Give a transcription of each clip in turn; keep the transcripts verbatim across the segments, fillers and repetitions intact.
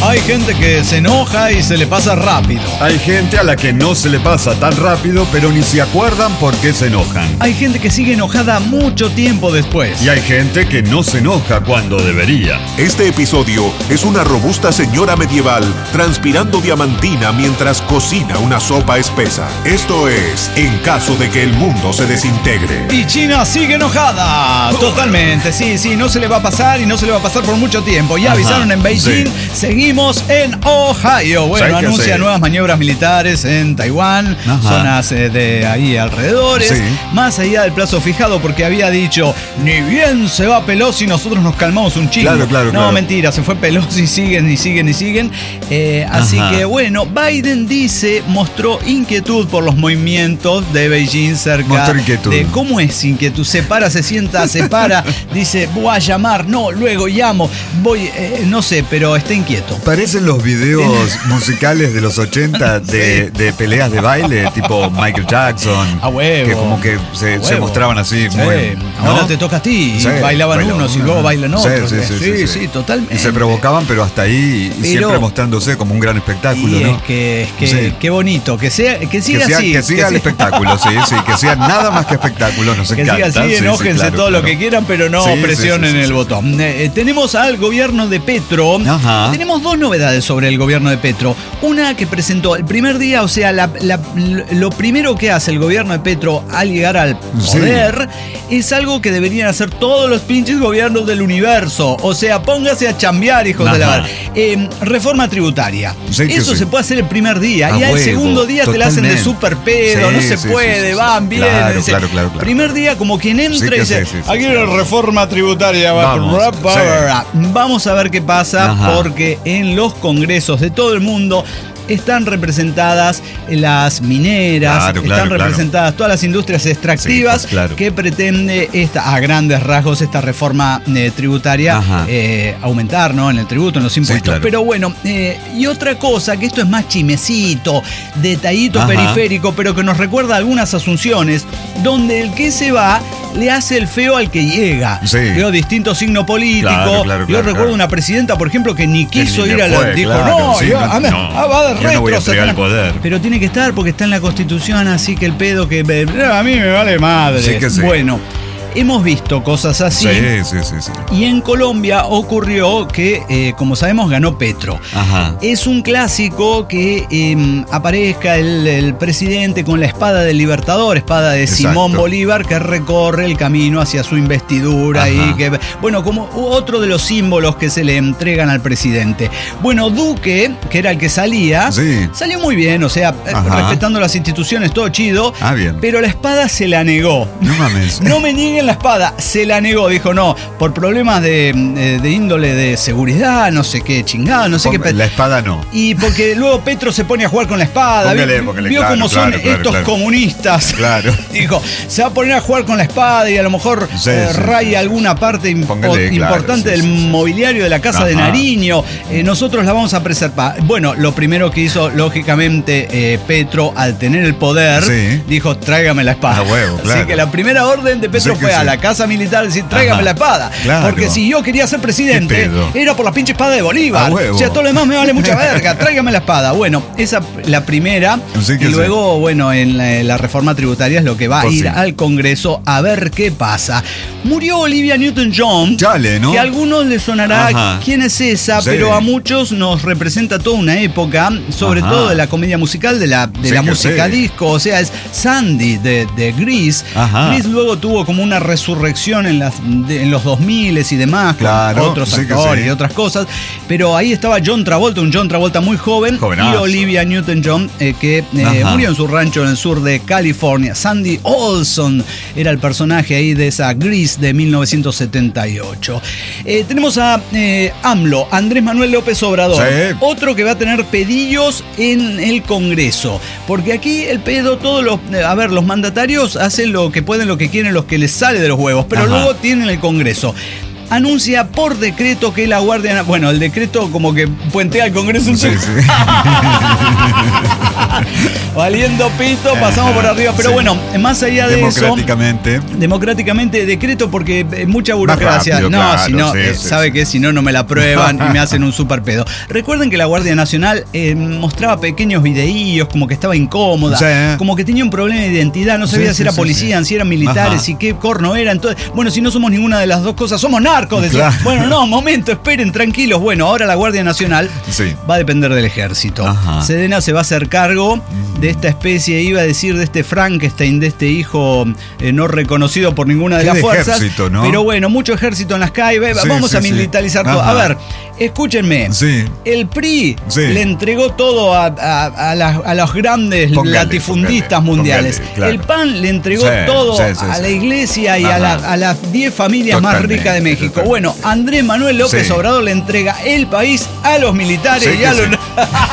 Hay gente que se enoja y se le pasa rápido. Hay gente a la que no se le pasa tan rápido, pero ni se acuerdan por qué se enojan. Hay gente que sigue enojada mucho tiempo después. Y hay gente que no se enoja cuando debería. Este episodio es una robusta señora medieval transpirando diamantina mientras cocina una sopa espesa. Esto es En caso de que el mundo se desintegre. Y China sigue enojada. Totalmente, sí, sí, no se le va a pasar y no se le va a pasar por mucho tiempo. Ya Ajá, avisaron en Beijing, sí. Seguimos en Ohio. Bueno, anuncia hacer? nuevas maniobras militares en Taiwán, Ajá. zonas eh, de ahí alrededores, Sí. más allá del plazo fijado, porque había dicho, ni bien se va Pelosi, nosotros nos calmamos un chingo. Claro, claro, no, claro. mentira, se fue Pelosi, siguen y siguen y siguen. Eh, así Ajá. que bueno, Biden dice, mostró inquietud por los movimientos de Beijing cerca Mostró inquietud. de cómo es inquietud. Se para, se sienta, se para, dice, voy a llamar, no, luego llamo, voy, eh, no sé, pero está inquieto. Parecen los videos musicales de los ochenta de, de peleas de baile, tipo Michael Jackson. A huevo. Que como que se, A se huevo. mostraban así. Sí, Muy, ¿no? ahora te toca a ti. Y Sí, bailaban baila unos y uno. luego bailan Sí, otros. sí, sí, sí, sí, sí, sí. totalmente. Y se provocaban, pero hasta ahí, y Pero- siempre mostrándose como un gran espectáculo, Y ¿no? es que, es que Sí. qué bonito, que sea, que siga que, sea, así. que siga el siga- espectáculo, sí, sí, que sea nada más que espectáculo, nos Que encanta. siga así, sí, sí, enójense claro, todo lo claro. que quieran, pero no Sí, sí, presionen sí, sí, el sí. botón. Eh, tenemos al gobierno de Petro. Ajá. Tenemos dos novedades sobre el gobierno de Petro. Una que presentó el primer día, o sea, la- la- lo primero que hace el gobierno de Petro al llegar al Sí. poder es algo que deberían hacer todos los pinches gobiernos del universo. O sea, póngase a chambear, hijos de la Ajá. mar. Eh, reforma tributaria. Sí, que Eso sí. se puede hacer el primer día. A y al huevo, segundo día te la hacen de totalmente. super pedo, Sí, no se sí, puede, sí, sí, sí. van, vienen. Claro, dice, claro, claro, claro. Primer día, como quien entra Sí y que dice, sí, sí, sí, aquí sí. la reforma tributaria. Vamos, Vamos a ver qué pasa, Ajá. porque en los congresos de todo el mundo están representadas las mineras, Claro, están claro, claro. representadas todas las industrias extractivas Sí, claro. que pretende esta, a grandes rasgos esta reforma eh, tributaria Ajá. eh, aumentar, ¿no? En el tributo, en los impuestos. claro. Pero bueno, eh, y otra cosa, que esto es más chimecito, detallito Ajá. periférico, pero que nos recuerda algunas asunciones, donde el que se va le hace el feo al que llega. Sí. Veo distintos signos políticos. Claro, claro, Yo claro, recuerdo claro. una presidenta, por ejemplo, que ni quiso ni ir le a la. fue, Dijo, claro, no, sí, yo, no, a ver, no, ah, va de yo no voy a retro, entregar Satanás". el poder. Pero tiene que estar porque está en la Constitución, así que el pedo que. A mí me vale madre. Sí que sí. Bueno, hemos visto cosas así. Sí, sí, sí, sí. Y en Colombia ocurrió que, eh, como sabemos, ganó Petro. Ajá. Es un clásico que eh, aparezca el, el presidente con la espada del Libertador, espada de Exacto. Simón Bolívar, que recorre el camino hacia su investidura. Ajá. Y que, bueno, como otro de los símbolos que se le entregan al presidente. Bueno, Duque, que era el que salía, Sí. salió muy bien, o sea, eh, Ajá. respetando las instituciones, todo chido. Ah, bien. Pero la espada se la negó. No mames. No me nieguen la espada, se la negó, dijo no, por problemas de, de- de índole de seguridad, no sé qué chingada, no sé qué. Ponga- La espada no. Y porque luego Petro se pone a jugar con la espada, Póngale, vio, póngale, vio claro, cómo claro, son claro, estos claro. comunistas. Claro. Dijo, se va a poner a jugar con la espada y a lo mejor Sí, eh, sí, raya sí. alguna parte impo- Póngale, claro, importante sí, del sí, sí. mobiliario de la casa de Ajá. Nariño. Eh, nosotros la vamos a preservar. Bueno, lo primero que hizo, lógicamente, eh, Petro, al tener el poder, Sí. dijo, tráigame la espada. Ah, huevo, Así claro. que la primera orden de Petro Sí que fue a sí. la casa militar a decir, tráigame Ajá. la espada. Claro. Porque si yo quería ser presidente, ¿Qué pedo? era por la pinche espada de Bolívar. Ah, huevo. O sea, todo lo demás me vale mucha verga. Tráigame la espada. Bueno, esa la primera. Sí que y sí. luego, bueno, en la, la reforma tributaria es lo que va a Pues ir sí. al Congreso a ver qué pasa. Murió Olivia Newton-John. Chale, ¿no? Que a algunos les sonará Ajá. quién es esa, Sí. pero a muchos nos representa toda una época, sobre Ajá. todo de la comedia musical, de la, de Sí la que música sí. disco. O sea, es Sandy de, de Grease. Ajá. Grease luego tuvo como una resurrección en, las, de- en los dos mil y demás, Claro, con otros sí que actores sí. y otras cosas. Pero ahí estaba John Travolta, un John Travolta muy joven, Jovenazo. y Olivia Newton-John, eh, que eh, Ajá. murió en su rancho en el sur de California. Sandy Olson era el personaje ahí de esa Grease de mil novecientos setenta y ocho. Eh, tenemos a eh, AMLO, Andrés Manuel López Obrador, Sí. otro que va a tener pedillos en el Congreso. Porque aquí el pedo, todos los, eh, a ver, los mandatarios hacen lo que pueden, lo que quieren, los que les sale de los huevos, pero Ajá. luego tienen el Congreso. anuncia por decreto que la Guardia... Bueno, el decreto como que puentea al Congreso. Sí, sí. Valiendo pito, pasamos por arriba. Pero sí. bueno, más allá de democráticamente, eso... Democráticamente, decreto porque eh, mucha burocracia. rápido, no, claro, si no, sí, eh, sí, sabe sí. que si no, no me la prueban y me hacen un super pedo. Recuerden que la Guardia Nacional eh, mostraba pequeños videíos, como que estaba incómoda, Sí. como que tenía un problema de identidad, no sabía Sí, si sí, era sí, policía, sí. si eran militares, Ajá. si qué corno era. Entonces, bueno, si no somos ninguna de las dos cosas, somos narcos. Decía. Claro. Bueno, no, momento, esperen, tranquilos. Bueno, ahora la Guardia Nacional Sí. va a depender del ejército. Ajá. Sedena se va a hacer cargo de esta especie, iba a decir, de este Frankenstein, de este hijo eh, no reconocido por ninguna de Qué las de fuerzas. ejército, ¿no? Pero bueno, mucho ejército en las calles. Sí, Vamos sí, a sí. militarizar todo. Ajá. A ver, escúchenme. Sí. El P R I Sí. le entregó todo a, a- a las- a los grandes Póngale, latifundistas póngale, mundiales. póngale, claro. El P A N le entregó Sí, todo sí, sí, a sí. la iglesia y a, Ajá. la- a las diez familias más Totalmente, ricas de México. totalmente. Bueno, Andrés Manuel López Sí. Obrador le entrega el país a los militares Sí y a que los... sí.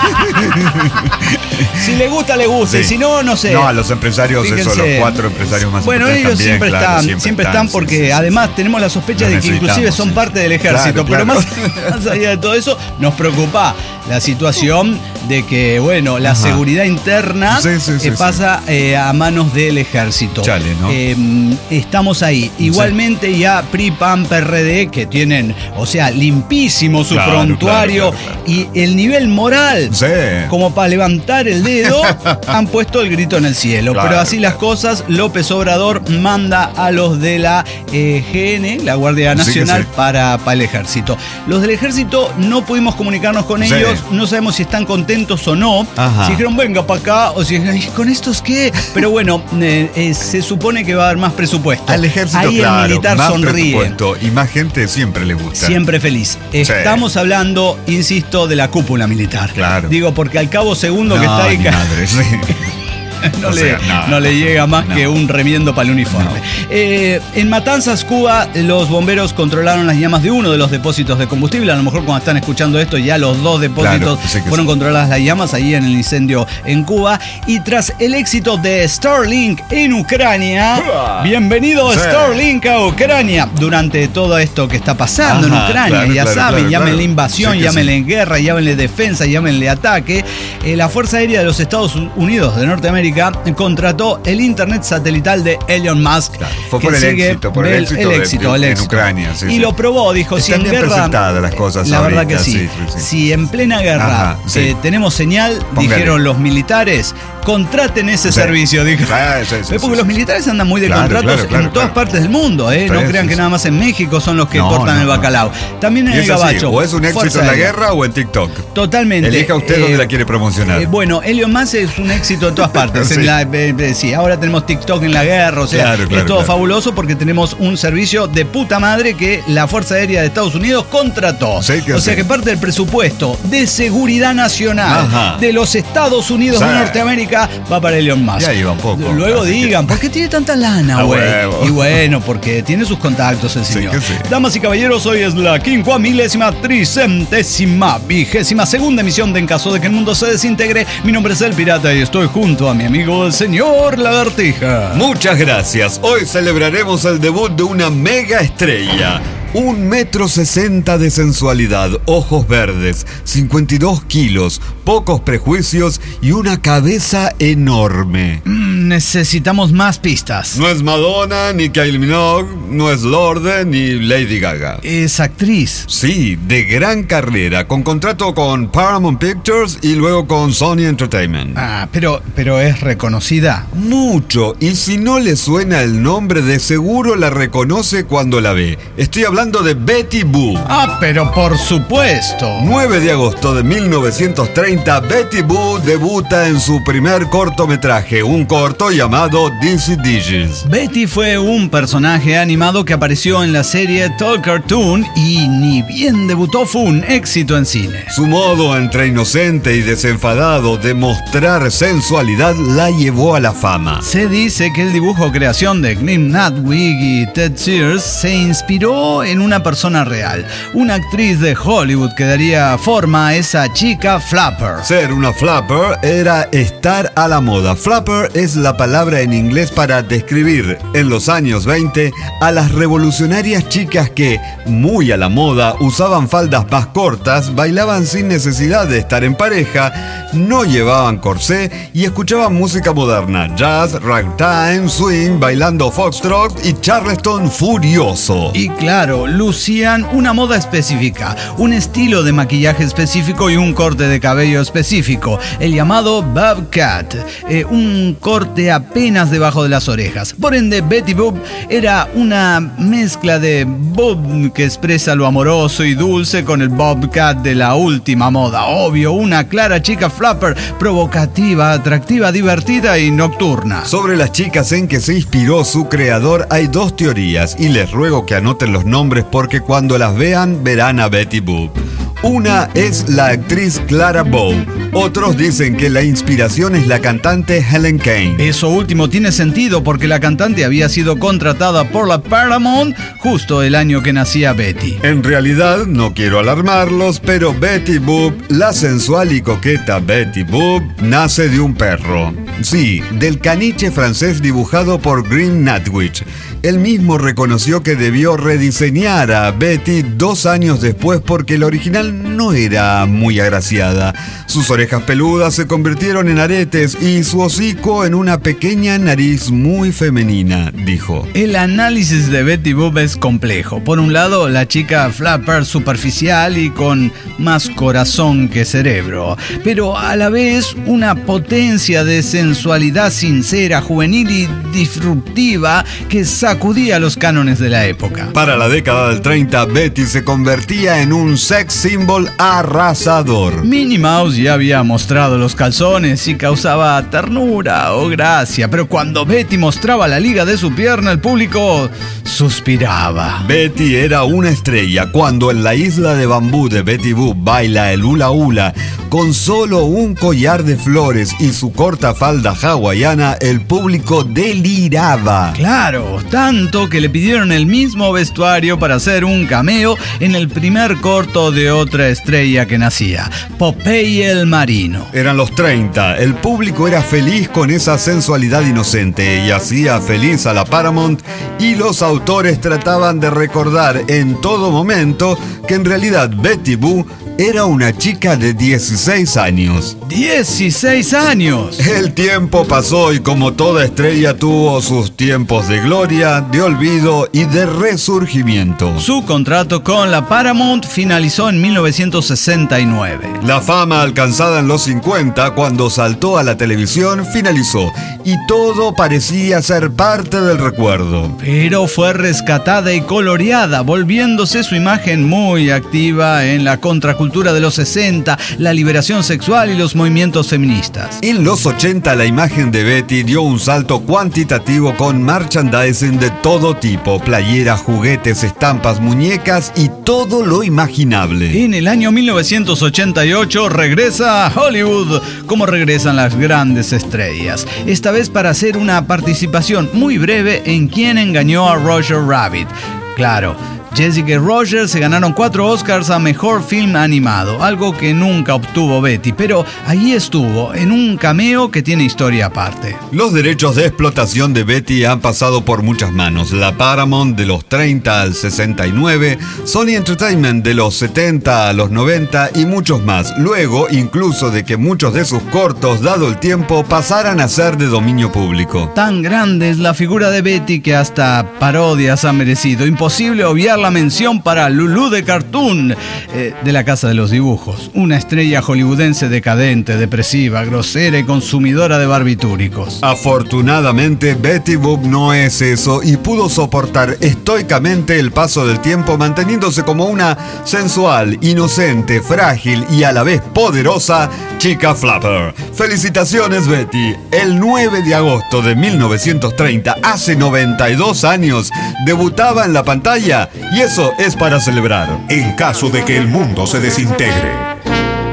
Si le gusta, le gusta. Y Sí. si no, no sé. No, a los empresarios, eso, Fíjense. los cuatro empresarios más Bueno, importantes ellos también, siempre, claro, están, siempre están, sí, porque sí, sí, además sí. tenemos la sospecha Los de que inclusive necesitamos, son sí. parte del ejército. Claro, Pero claro. Más, más allá de todo eso, nos preocupa la situación de que, bueno, la Ajá. seguridad interna Sí, sí, sí, eh, sí. pasa eh, a manos del ejército. Chale, ¿no? Eh, estamos ahí. Igualmente ya P R I, P A N, P R D, que tienen, o sea, limpísimo su Claro, prontuario claro, claro, y el nivel moral Sí. como para levantar el dedo, han puesto el grito en el cielo. Claro, Pero así las claro. cosas, López Obrador manda a los de la eh, G N, la Guardia Sí que Nacional, sí. para, para el ejército. Los del ejército no pudimos comunicarnos con Sí. ellos, no sabemos si están contentos o no. Ajá. Si dijeron, venga para acá, o si dijeron, ¿y con estos qué? Pero bueno, eh, eh, se supone que va a haber más presupuesto. Al ejército, Ahí claro, el militar más sonríe. presupuesto y más gente siempre le gusta. Siempre feliz. Estamos hablando, insisto, de la cúpula militar. Claro. Digo, porque al cabo segundo que No, está ahí, ni ca- madre, sí. no, O le, sea, no, no le llega más no. que un remiendo para el uniforme. No. Eh, en Matanzas, Cuba, los bomberos controlaron las llamas de uno de los depósitos de combustible. A lo mejor cuando están escuchando esto ya los dos depósitos Claro, sí que fueron sí. controladas las llamas ahí en el incendio en Cuba. Y tras el éxito de Starlink en Ucrania, bienvenido Sí. Starlink a Ucrania. Durante todo esto que está pasando en Ajá, Ucrania, claro, ya claro, saben, claro, llámenle claro. invasión, Sí que llámenle sí. guerra, llámenle defensa, llámenle ataque. Eh, la Fuerza Aérea de los Estados Unidos de Norteamérica contrató el internet satelital de Elon Musk. Claro, fue que por el sigue éxito, por el del- éxito el de- éxito, de- el en éxito. Ucrania, sí, y sí. lo probó, dijo, si Están en bien guerra... presentadas las cosas La verdad ahorita, que sí. sí, sí, sí. Si en plena guerra Ajá, sí. eh, tenemos señal, Póngale. dijeron los militares, contraten ese Sí. servicio, dijo. Sí, sí, sí, Eh, Porque sí, los sí. militares andan muy de Claro, contratos claro, claro, en todas claro. partes del mundo, ¿eh? Sí, no sí, crean que sí. nada más en México son los que No, cortan no, el no. bacalao. También en Y el es así, gabacho. o es un éxito Fuerza en la Aérea. guerra o en TikTok. Totalmente. Elija usted Eh, dónde la quiere promocionar. Eh, bueno, Elon Musk es un éxito en todas partes. Sí. En la- eh, eh, sí, ahora tenemos TikTok en la guerra, o sea, Claro, claro, es todo claro. fabuloso porque tenemos un servicio de puta madre que la Fuerza Aérea de Estados Unidos contrató. Sí, que o sea sí. que parte del presupuesto de seguridad nacional Ajá. de los Estados Unidos Sí. de Norteamérica va para Elon Musk. Ya iba un poco, Luego así que- digan, ¿por qué tiene tanta lana, A güey? huevo. Y bueno, porque tiene sus contactos el Sí, señor. que sí. Damas y caballeros, hoy es la quincuamilésima, tricentésima, vigésima segunda emisión de En Caso de que el Mundo se Desintegre. Mi nombre es El Pirata y estoy junto a mi amigo el señor Lagartija. Muchas gracias. Hoy celebraremos el debut de una mega estrella. Un metro sesenta de sensualidad, ojos verdes, cincuenta y dos kilos, pocos prejuicios y una cabeza enorme. Mm, necesitamos más pistas. No es Madonna, ni Kylie Minogue, no es Lorde, ni Lady Gaga. Es actriz. Sí, de gran carrera, con contrato con Paramount Pictures y luego con Sony Entertainment. Ah, pero, pero es reconocida. Mucho, y si no le suena el nombre, de seguro la reconoce cuando la ve. Estoy hablando de Betty Boo. Ah, pero por supuesto. nueve de agosto de mil novecientos treinta, Betty Boo debuta en su primer cortometraje, un corto llamado Dizzy Digits. Betty fue un personaje animado que apareció en la serie Tall Cartoon y ni bien debutó fue un éxito en cine. Su modo entre inocente y desenfadado de mostrar sensualidad la llevó a la fama. Se dice que el dibujo creación de Glenn Natwig y Ted Sears se inspiró en una persona real, una actriz de Hollywood que daría forma a esa chica flapper. Ser una flapper era estar a la moda. Flapper es la palabra en inglés para describir en los años veinte a las revolucionarias chicas que, muy a la moda, usaban faldas más cortas, bailaban sin necesidad de estar en pareja, no llevaban corsé y escuchaban música moderna, jazz, ragtime, swing, bailando foxtrot y charleston furioso. Y claro, lucían una moda específica, un estilo de maquillaje específico y un corte de cabello específico, el llamado bob cut, eh, un corte apenas debajo de las orejas. Por ende, Betty Boop era una mezcla de bob que expresa lo amoroso y dulce con el bob cut de la última moda. Obvio, una clara chica flapper, provocativa, atractiva, divertida y nocturna. Sobre las chicas en que se inspiró su creador hay dos teorías y les ruego que anoten los nombres porque cuando las vean verán a Betty Boop. Una es la actriz Clara Bow. Otros dicen que la inspiración es la cantante Helen Kane. Eso último tiene sentido porque la cantante había sido contratada por la Paramount justo el año que nacía Betty. En realidad, no quiero alarmarlos, pero Betty Boop, la sensual y coqueta Betty Boop, nace de un perro. Sí, del caniche francés dibujado por Green Natwich. Él mismo reconoció que debió rediseñar a Betty dos años después porque el original no era muy agraciada. Sus orejas peludas se convirtieron en aretes y su hocico en una pequeña nariz muy femenina, dijo. El análisis de Betty Boop es complejo. Por un lado, la chica flapper superficial y con más corazón que cerebro, pero a la vez una potencia de sensualidad sincera, juvenil y disruptiva que sacudía los cánones de la época. Para la década del treinta, Betty se convertía en un sex symbol arrasador. Minnie Mouse ya había mostrado los calzones y causaba ternura o gracia, pero cuando Betty mostraba la liga de su pierna, el público suspiraba. Betty era una estrella. Cuando en la isla de bambú de Betty Boop baila el hula hula con solo un collar de flores y su corta falda hawaiana, el público deliraba. Claro, tanto que le pidieron el mismo vestuario para hacer un cameo en el primer corto de otra estrella que nacía, Popeye el Marino. Eran los treinta, el público era feliz con esa sensualidad inocente y hacía feliz a la Paramount, y los autores trataban de recordar en todo momento que en realidad Betty Boop era una chica de dieciséis años. ¡dieciséis años! El tiempo pasó y como toda estrella tuvo sus tiempos de gloria, de olvido y de resurgimiento. Su contrato con la Paramount finalizó en mil novecientos sesenta y nueve. La fama alcanzada en los cincuenta, cuando saltó a la televisión, finalizó y todo parecía ser parte del recuerdo. Pero fue rescatada y coloreada, volviéndose su imagen muy activa en la contracultura de los sesenta, la liberación sexual y los movimientos feministas. En los ochenta la imagen de Betty dio un salto cuantitativo con merchandising de todo tipo, playeras, juguetes, estampas, muñecas y todo lo imaginable. En el año mil novecientos ochenta y ocho regresa a Hollywood, como regresan las grandes estrellas, esta vez para hacer una participación muy breve en Quién engañó a Roger Rabbit. Claro, Jessica y Roger se ganaron cuatro Oscars a Mejor Film Animado, algo que nunca obtuvo Betty, pero ahí estuvo, en un cameo que tiene historia aparte. Los derechos de explotación de Betty han pasado por muchas manos. La Paramount de los treinta al sesenta y nueve, Sony Entertainment de los setenta a los noventa y muchos más. Luego, incluso de que muchos de sus cortos, dado el tiempo, pasaran a ser de dominio público. Tan grande es la figura de Betty que hasta parodias ha merecido. Imposible obviar la mención para Lulú de Cartoon, eh, de la Casa de los Dibujos, una estrella hollywoodense decadente, depresiva, grosera y consumidora de barbitúricos. Afortunadamente, Betty Boop no es eso y pudo soportar estoicamente el paso del tiempo, manteniéndose como una sensual, inocente, frágil y a la vez poderosa chica flapper. ¡Felicitaciones, Betty! El nueve de agosto de mil novecientos treinta, hace noventa y dos años, debutaba en la pantalla. Y eso es para celebrar. En caso de que el mundo se desintegre.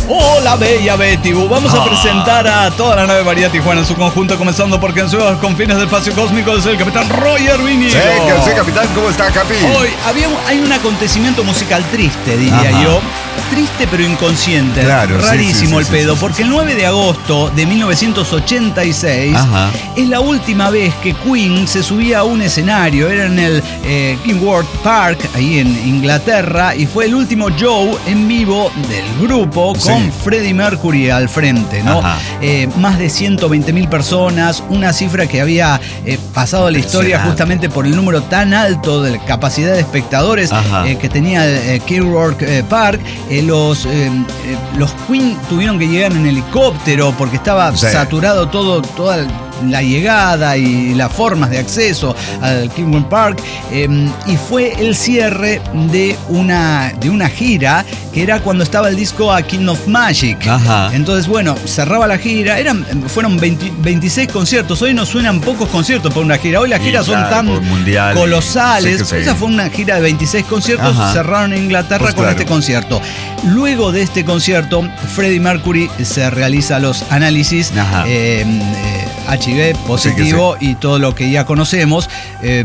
Hola, bella Betty Boo. Vamos a presentar a toda la nave María Tijuana en su conjunto, comenzando porque en sus confines del espacio cósmico es el capitán Roger Vinilo. Sí, que sí, capitán, ¿cómo está, Capi? Hoy había un, hay un acontecimiento musical triste, diría Ajá. yo. Triste pero inconsciente. Claro, rarísimo sí, sí, sí, el sí, pedo, sí, sí, porque sí. el nueve de agosto de mil novecientos ochenta y seis Ajá. es la última vez que Queen se subía a un escenario. Era en el eh, Kenilworth Park, ahí en Inglaterra, y fue el último show en vivo del grupo con Sí. Freddie Mercury al frente, ¿no? Ajá. Eh, más de ciento veinte mil personas, una cifra que había eh, pasado a la historia Impresionante. justamente por el número tan alto de capacidad de espectadores Ajá. eh, que tenía el eh, Kenilworth eh, Park. Eh, los, eh, eh, los Queen tuvieron que llegar en helicóptero porque estaba Sí. saturado todo, toda la llegada y las formas de acceso al Kenilworth Park, eh, y fue el cierre de una, de una gira que era cuando estaba el disco A King of Magic. Ajá. Entonces, bueno, cerraba la gira, eran, fueron veinte, veintiséis conciertos. Hoy nos suenan pocos conciertos por una gira, hoy las Y giras claro, son tan por mundial, colosales. sí que sí. Esa fue una gira de veintiséis conciertos, Ajá. cerraron en Inglaterra Pues con claro. este concierto. Luego de este concierto, Freddie Mercury se realiza los análisis, Ajá. eh, eh, H I V positivo y todo lo que ya conocemos. Eh,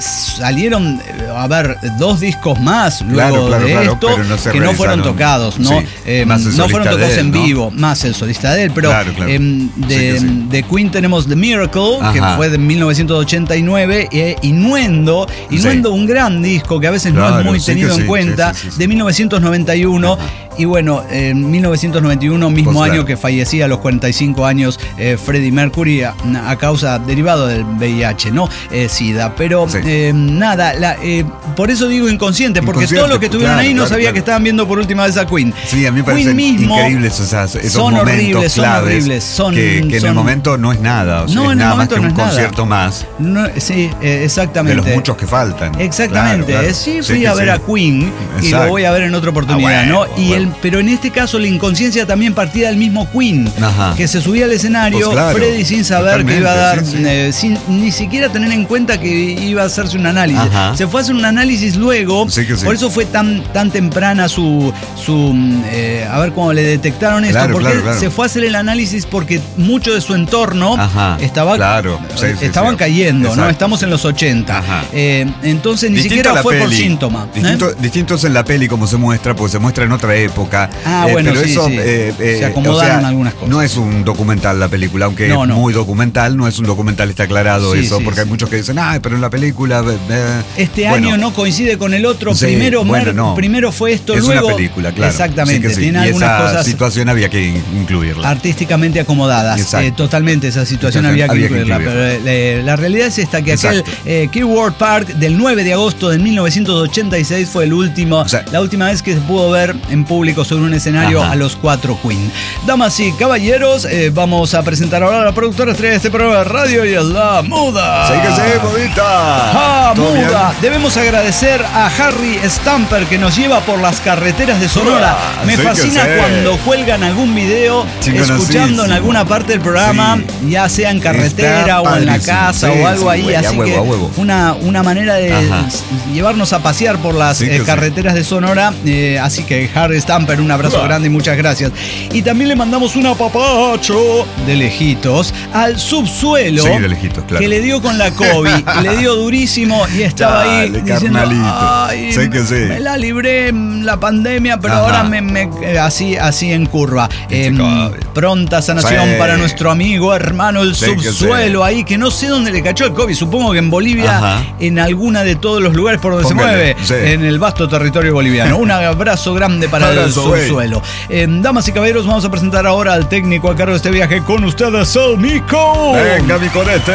salieron eh, a ver dos discos más luego Claro, claro, de claro, esto pero no se que no fueron realizaron. tocados, ¿no? Sí, Eh, más el no fueron solista de tocados él, en ¿no? vivo, más el solista de él, pero Claro, claro. eh, de, Sí que sí. de Queen tenemos The Miracle, que Ajá. fue de mil novecientos ochenta y nueve, e Innuendo, Innuendo, Sí. un gran disco que a veces no es Claro, muy sí tenido que en sí, cuenta, sí, sí, sí, sí. de mil novecientos noventa y uno. Ajá. Y bueno, en mil novecientos noventa y uno, mismo Pues año claro. que fallecía a los cuarenta y cinco años eh, Freddie Mercury a, a causa derivado del V I H, ¿no? Eh, SIDA. Pero Sí. eh, nada, la, eh, por eso digo inconsciente, porque Inconsciente, todos los que estuvieron claro, ahí no claro, sabía claro. que estaban viendo por última vez a Queen. Sí, a mí me Queen parecen mismo increíbles esos, esos son momentos horribles, son claves horribles, son- que, que en son- el momento no es nada, o sea, No, es en el nada más momento que no un es nada. concierto más No, sí, eh, exactamente. de los muchos que faltan. Exactamente, Claro, claro. sí, Sí fui que a ver sí. a Queen y Exacto. lo voy a ver en otra oportunidad, Ah, ¿no? bueno, Y bueno. el, pero en este caso la inconsciencia también partía del mismo Queen, Ajá. que se subía al escenario, Pues claro, Freddie sin saber que iba a dar, totalmente, sí, sí. eh, sin ni siquiera tener en cuenta que iba a hacerse un análisis. Ajá. Se fue a hacer un análisis luego, Sí que sí. por eso fue tan, tan temprana su, su eh, a ver cómo le detectaron esto, Claro, porque claro, él claro. se fue a hacer el análisis porque mucho de su entorno Ajá, estaba, claro, sí, sí, estaban sí. cayendo, ¿no? Exacto. Estamos en los ochenta. Ajá. Eh, entonces ni Distinto a siquiera la fue por peli. síntoma. ¿eh? Distinto, distintos en la peli como se muestra, porque se muestra en otra época. Ah, Eh, bueno, pero sí, eso, sí. eh, eh, Se acomodaron o sea, algunas cosas. No es un documental la película, aunque No, es no. muy documental, no es un documental, está aclarado Sí, eso, sí, porque hay sí. muchos que dicen, ah, pero en la película. eh, Este bueno, año no coincide con el otro. sí, primero, bueno, Mer- no. primero fue esto, es luego. una película, claro. Exactamente. Sí que sí. Tiene Y algunas esa cosas situación había que in- incluirla. artísticamente acomodadas. Exacto. Eh, totalmente, esa situación Situación había que había que incluirla. incluirla. Pero eh, la realidad es esta, que aquel Exacto. eh, Kenilworth Park del nueve de agosto de mil novecientos ochenta y seis fue el último, O sea, la última vez que se pudo ver en público sobre un escenario Ajá. a los cuatro Queen. Damas y caballeros, eh, vamos a presentar ahora a la productora estrella de este programa de radio, y es la Muda. Sí que sí, modita. Ah, ¿Todo bien? Muda. Debemos agradecer a Harry Stamper que nos lleva por las carreteras de Sonora. Ah, Me sí que fascina sí. cuando cuelgan algún video escuchando en Chingonosísimo. alguna parte del programa, Sí. ya sea en carretera Está o en la padrísimo. casa Sí, o algo sí, ahí. güey, a así huevo, que a huevo. una, una manera de Ajá. s- llevarnos a pasear por las Sí que eh, sí. carreteras de Sonora. Eh, así que Harry Stamper, un abrazo Uah. grande y muchas gracias. Y también le mandamos un apapacho de lejitos al subsuelo. Sí, de lejitos, claro. Que le dio con la COVID, le dio durísimo y estaba ahí Dale, diciendo, carnalito. ay, Sé que sí. me la libré en la pandemia, pero Ajá. ahora me, me- eh, así, así en curva. Este Em, COVID. pronta sanación Sí. para nuestro amigo, hermano, el Sí que subsuelo sí. ahí, que no sé dónde le cachó el COVID, supongo que en Bolivia, Ajá. en alguna de todos los lugares por donde Póngale, se mueve, sí. en el vasto territorio boliviano. Un abrazo grande para Abrazo, el güey. subsuelo. Em, damas y caballeros, vamos a presentar ahora al técnico a cargo de este viaje con ustedes, el Nico. Venga, mi corete.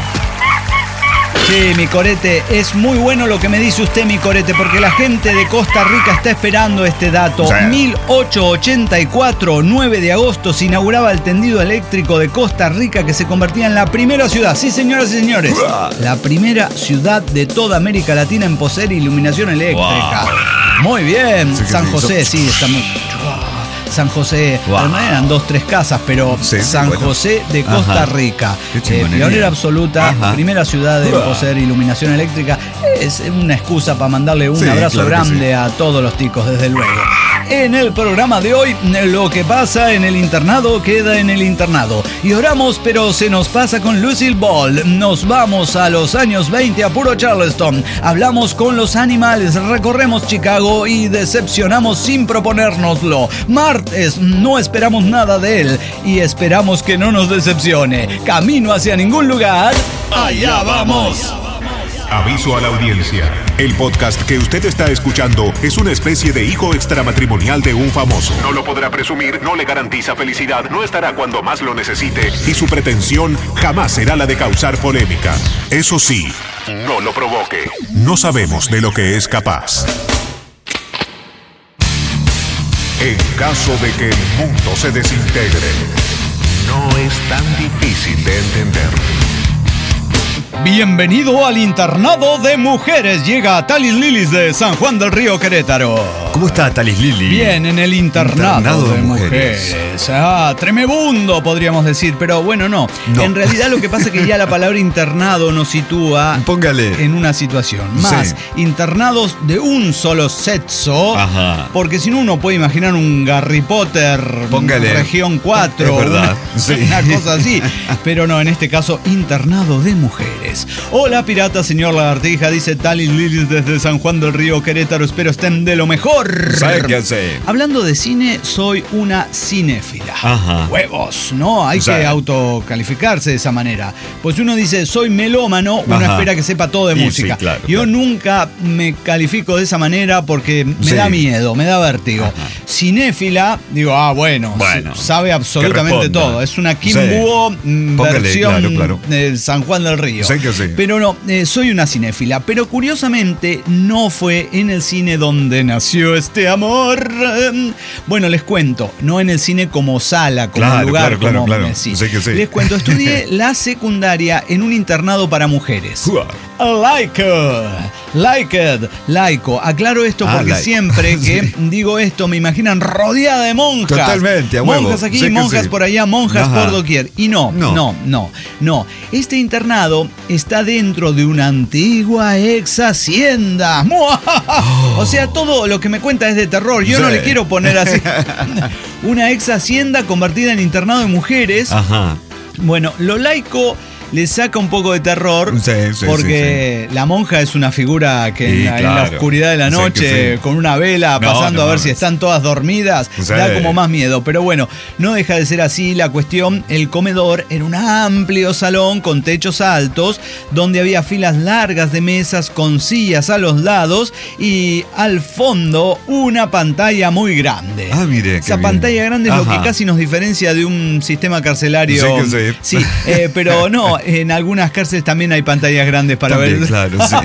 Sí, mi corete, es muy bueno lo que me dice usted, mi corete, porque la gente de Costa Rica está esperando este dato. Sí. mil ochocientos ochenta y cuatro, nueve de agosto, se inauguraba el tendido eléctrico de Costa Rica, que se convertía en la primera ciudad, sí señoras y señores, Uah. la primera ciudad de toda América Latina en poseer iluminación eléctrica. Muy bien, Sí que San sí, José, so- sí, estamos... San José, Wow. bueno, eran dos, tres casas, pero Sí, San bueno. José de Costa Ajá. Rica, Qué eh, chingonería. pionera absoluta, Ajá. primera ciudad en Uah. poseer iluminación eléctrica. Es una excusa para mandarle un Sí, abrazo claro que grande sí. a todos los ticos, desde luego. En el programa de hoy, lo que pasa en el internado queda en el internado. Y oramos, pero se nos pasa con Lucille Ball. Nos vamos a los años veinte a puro Charleston. Hablamos con los animales, recorremos Chicago y decepcionamos sin proponérnoslo. Martes, no esperamos nada de él y esperamos que no nos decepcione. Camino hacia ningún lugar. ¡Allá vamos! Aviso a la audiencia. El podcast que usted está escuchando es una especie de hijo extramatrimonial de un famoso. No lo podrá presumir, no le garantiza felicidad, no estará cuando más lo necesite y su pretensión jamás será la de causar polémica. Eso sí, no lo provoque. No sabemos de lo que es capaz. En caso de que el mundo se desintegre, no es tan difícil de entender. Bienvenido al internado de mujeres. Llega Talis Lilis de San Juan del Río, Querétaro. ¿Cómo está Talis Lili? Bien, en el internado, internado de, de mujeres. mujeres. Ah, tremebundo podríamos decir, pero bueno, no. no. En realidad lo que pasa es que ya la palabra internado nos sitúa Póngale. en una situación. Más, sí. internados de un solo sexo. Ajá. Porque si no, uno puede imaginar un Harry Potter Póngale. región cuatro. Es verdad. Una, Sí. una cosa así. Pero no, en este caso, internado de mujeres. Hola, pirata, señor Lagartija, dice Talis Lilis desde San Juan del Río, Querétaro. Espero estén de lo mejor. ¿Sabe qué hace? Hablando de cine, soy una cinéfila. Ajá. Huevos, ¿no? Hay O sea, que autocalificarse de esa manera. Pues uno dice, soy melómano, uno Ajá. espera que sepa todo de Y música. sí, claro, Yo claro. nunca me califico de esa manera porque me Sí. da miedo, me da vértigo. Ajá. Cinéfila, digo, ah, bueno, Bueno, sabe absolutamente que responda. todo. Es una Kim Sí. Búho mm, Póngale, versión claro, claro. de San Juan del Río. Sé que sí. Pero no, eh, soy una cinéfila. Pero curiosamente no fue en el cine donde nació este amor. Eh, Bueno, les cuento, no en el cine como sala, como Claro, lugar, claro, claro, como claro. eh, sí. Sé que sí. Les cuento, estudié la secundaria en un internado para mujeres. Uah. Like it, like it, laico. Aclaro esto Ah, porque like. siempre que Sí. digo esto me imaginan rodeada de monjas. Totalmente, a huevo. Monjas aquí, Sé que monjas sí. por allá, monjas Ajá. por doquier. Y no, no, No. no, no. Este internado está dentro de una antigua ex hacienda. Oh. O sea, todo lo que me cuenta es de terror. Yo Sí. no le quiero poner así. Una ex hacienda convertida en internado de mujeres. Ajá. Bueno, lo laico le saca un poco de terror Sí, sí, porque la monja es una figura que Sí, en, la, en la claro. oscuridad de la Sí, noche, que sí. con una vela, No, pasando no a ver mames. si están todas dormidas, Sí. da como más miedo. Pero bueno, no deja de ser así la cuestión. El comedor era un amplio salón con techos altos, donde había filas largas de mesas con sillas a los lados y al fondo una pantalla muy grande. Ah, mire, qué Esa bien. pantalla grande es lo Ajá. que casi nos diferencia de un sistema carcelario. Sí que sí. Sí, eh, pero no, en algunas cárceles también hay pantallas grandes para También, ver. claro, sí.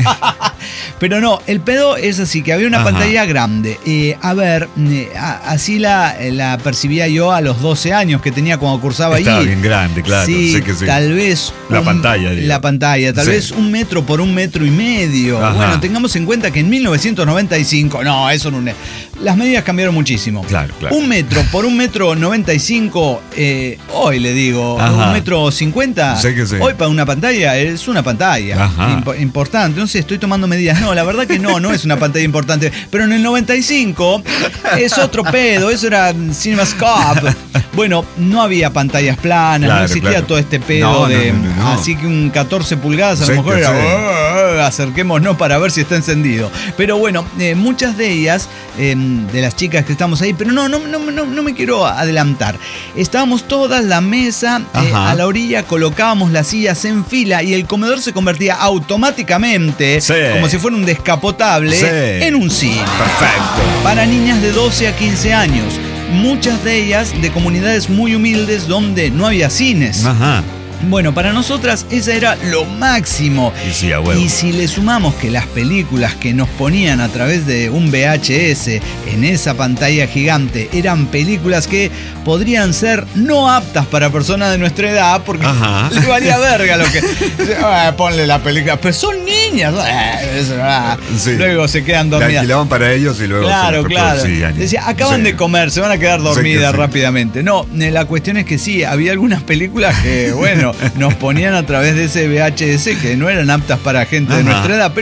Pero no, el pedo es así, que había una Ajá. pantalla grande. Eh, a ver, eh, a- así la, la percibía yo a los doce años que tenía cuando cursaba Estaba allí. bien grande, claro, Sí, sé que sí. tal vez... La un- pantalla, digo. La pantalla, tal Sí. vez un metro por un metro y medio. Ajá. Bueno, tengamos en cuenta que en mil novecientos noventa y cinco, no, eso no... Las medidas cambiaron muchísimo. Claro, claro. Un metro por un metro noventa y cinco, eh, hoy le digo, Ajá. un metro cincuenta, Sé que sí. hoy para una pantalla es una pantalla Ajá. impo- importante. Entonces estoy tomando medidas. No, la verdad que no, no es una pantalla importante. Pero en el noventa y cinco es otro pedo, eso era CinemaScope. Bueno, no había pantallas planas, Claro, no existía claro. todo este pedo No, no, de... no, no, no. Así que un catorce pulgadas a Sé lo mejor que era... sí. "Oh, acerquémonos para ver si está encendido". Pero bueno, eh, muchas de ellas, eh, de las chicas que estamos ahí, pero no, no, no, no, no me quiero adelantar. Estábamos todas, la mesa, eh, Ajá. a la orilla, colocábamos las sillas en fila y el comedor se convertía automáticamente, Sí. como si fuera un descapotable, Sí. en un cine. Perfecto. Para niñas de doce a quince años. Muchas de ellas de comunidades muy humildes donde no había cines. Ajá. Bueno, para nosotras esa era lo máximo. Y sí, a huevo. Y si le sumamos que las películas que nos ponían a través de un V H S en esa pantalla gigante eran películas que podrían ser no aptas para personas de nuestra edad, porque Ajá. le valía verga lo que... Ah, ponle la película, pero son niñas. Ah, eso, ah. Sí. Luego se quedan La dormidas. alquilaban para ellos y luego... Claro, se les claro. sí, Decía, acaban sí. de comer, se van a quedar Sé que dormidas sí. rápidamente. No, eh, la cuestión es que sí, había algunas películas que, bueno, nos ponían a través de ese V H S que no eran aptas para gente de Ajá. nuestra edad, pero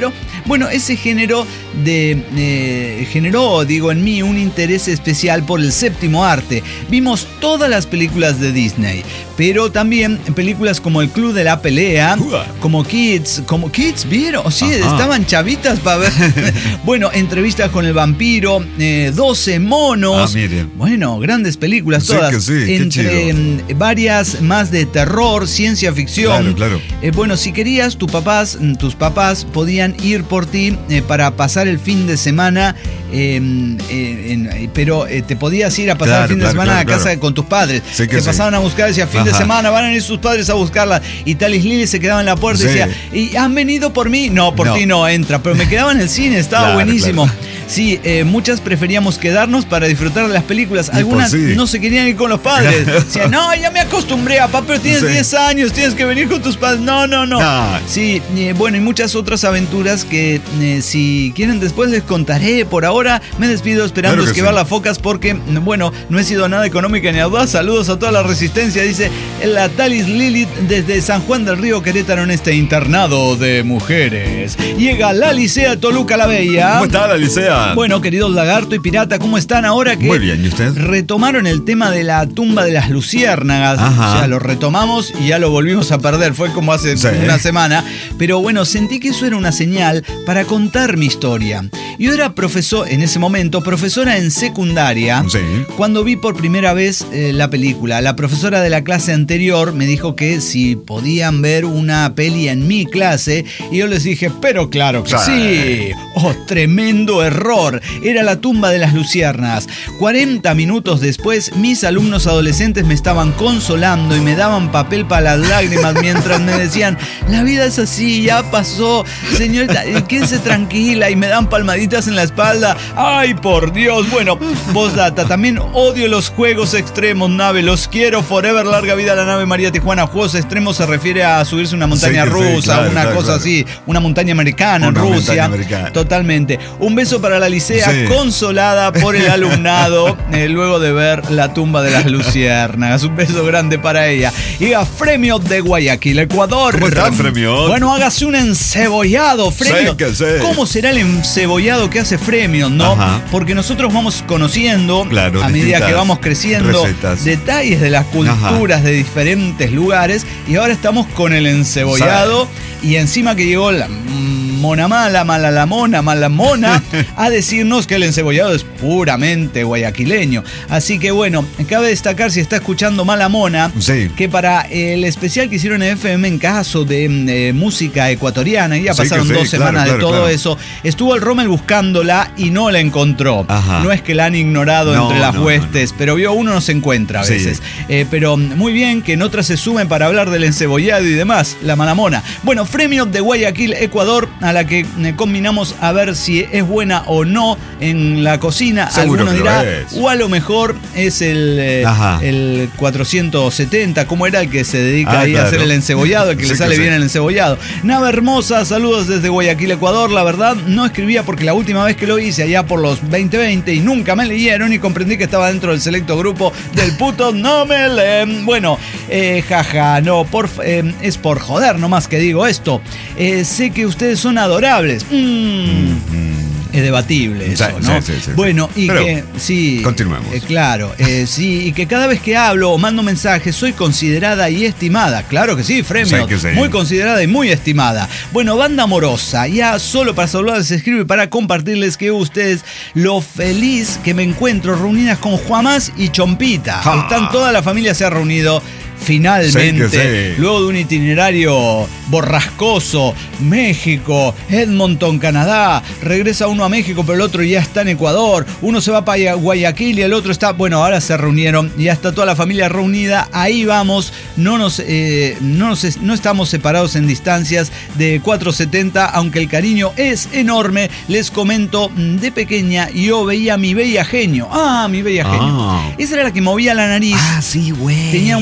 Bueno, ese género de, eh, generó, digo, en mí un interés especial por el séptimo arte. Vimos todas las películas de Disney, pero también películas como El Club de la Pelea, Uah. como Kids, como Kids, ¿vieron? Sí, Ajá. estaban chavitas para ver. Bueno, Entrevistas con el Vampiro, eh, doce monos. Ah, mire. Bueno, grandes películas Sí todas. que sí, qué entre chido. mm, varias más de terror, ciencia ficción. Claro, claro. Eh, bueno, si querías, tus papás, tus papás podían ir por ti eh, para pasar el fin de semana, eh, eh, en, pero eh, te podías ir a pasar Claro, el fin de claro, semana claro, a casa claro. con tus padres. Sí que te sí. pasaban a buscar, decía, fin de Ajá. semana, van a ir sus padres a buscarla. Y Talis Lili se quedaba en la puerta y Sí. decía, ¿y han venido por mí? No, por No. ti no entra. Pero me quedaba en el cine, estaba Claro, buenísimo. claro. Sí, eh, muchas preferíamos quedarnos para disfrutar de las películas. Algunas pues sí. no se querían ir con los padres. Decían, no, ya me acostumbré, papá, pero tienes Sí. diez años, tienes que venir con tus padres. No, no, no. No. Sí, eh, bueno, y muchas otras aventuras que eh, si quieren después les contaré. Por ahora me despido esperando Claro que esquivar sí. las focas porque, bueno, no he sido nada económica ni audaz. Saludos a toda la resistencia, dice la Talis Lilith desde San Juan del Río, Querétaro, en este internado de mujeres. Llega la Licea Toluca la Bella. ¿Cómo está, Alicea? Bueno, queridos Lagarto y Pirata, ¿cómo están ahora que Muy bien, ¿y usted? retomaron el tema de la tumba de las luciérnagas? Ajá. O sea, lo retomamos y ya lo volvimos a perder, fue como hace Sí. una semana. Pero bueno, sentí que eso era una señal para contar mi historia. Yo era profesor, en ese momento, profesora en secundaria, Sí. cuando vi por primera vez eh, la película. La profesora de la clase anterior me dijo que si podían ver una peli en mi clase, y yo les dije, pero claro que Sí. sí. Oh, tremendo error. Era la tumba de las luciérnagas. cuarenta minutos después, mis alumnos adolescentes me estaban consolando y me daban papel para las lágrimas mientras me decían, la vida es así, ya pasó, señorita, eh, quédese tranquila, y me dan palmaditas en la espalda. Ay, por Dios. Bueno, postdata, también odio los juegos extremos, nave, los quiero forever, larga vida a la nave María Tijuana. Juegos extremos se refiere a subirse una montaña Sí que sí, rusa, claro, una claro, cosa claro. así, una montaña americana Una en montaña Rusia. americana. Totalmente. Un beso para la Licea, Sí. consolada por el alumnado eh, luego de ver la tumba de las luciérnagas. Un beso grande para ella. Y a Fremio de Guayaquil, Ecuador. ¿Cómo está, Fremio? Bueno, hágase un encebollado, Fremio. Sí que sí. ¿Cómo será el encebollado que hace Fremio, no? Ajá. Porque nosotros vamos conociendo, Claro, a medida distintas que vamos creciendo, recetas. detalles de las culturas de diferentes lugares. Y ahora estamos con el encebollado. Y encima que llegó la mona mala, mala la mona, mala mona, a decirnos que el encebollado es puramente guayaquileño. Así que bueno, cabe destacar, si está escuchando Mala Mona, Sí. que para el especial que hicieron en F M en caso de eh, música ecuatoriana, y ya Sí, pasaron que sí, dos claro, semanas claro, de todo claro. eso, estuvo el Rommel buscándola y no la encontró. Ajá. No es que la han ignorado No, entre las no, no, huestes, pero vio, uno no se encuentra a Sí. veces. Eh, pero muy bien que en otras se sumen para hablar del encebollado y demás, la Mala Mona. Bueno, Fremio de Guayaquil, Ecuador, a la que eh, combinamos a ver si es buena o no en la cocina. Seguro Algunos que lo dirán, es. o a lo mejor es el, eh, Ajá. el cuatrocientos setenta, ¿cómo era el que se dedica Ah, ahí claro. a hacer el encebollado, el que Sí le que sale sí. bien el encebollado? Nava hermosa, saludos desde Guayaquil, Ecuador. La verdad, no escribía porque la última vez que lo hice, allá por los veinte veinte, y nunca me leyeron, y comprendí que estaba dentro del selecto grupo del puto no me leen. Bueno, eh, jaja, no, por, eh, es por joder nomás que digo esto. Eh, sé que ustedes son adorables. Mm. Es debatible eso, Sí, ¿no? sí, sí, sí. Bueno, y Pero que sí. continuemos. eh, claro, eh, sí, y que cada vez que hablo o mando mensajes soy considerada y estimada. Claro que sí, Fremio. Sí que sí. Muy considerada y muy estimada. Bueno, banda amorosa, ya solo para saludarles escribo y para compartirles que ustedes lo feliz que me encuentro reunidas con Juamás y Chompita. Ja. Están, toda la familia se ha reunido. Finalmente, Sí que sí. luego de un itinerario borrascoso, México, Edmonton, Canadá, regresa uno a México, pero el otro ya está en Ecuador, uno se va para Guayaquil y el otro está, bueno, ahora se reunieron, ya está toda la familia reunida, ahí vamos, no nos, eh, no, nos no estamos separados en distancias de cuatrocientos setenta, aunque el cariño es enorme. Les comento, de pequeña yo veía a mi bella genio, ah, mi bella genio, Ah. esa era la que movía la nariz. Ah, sí, güey. Tenía una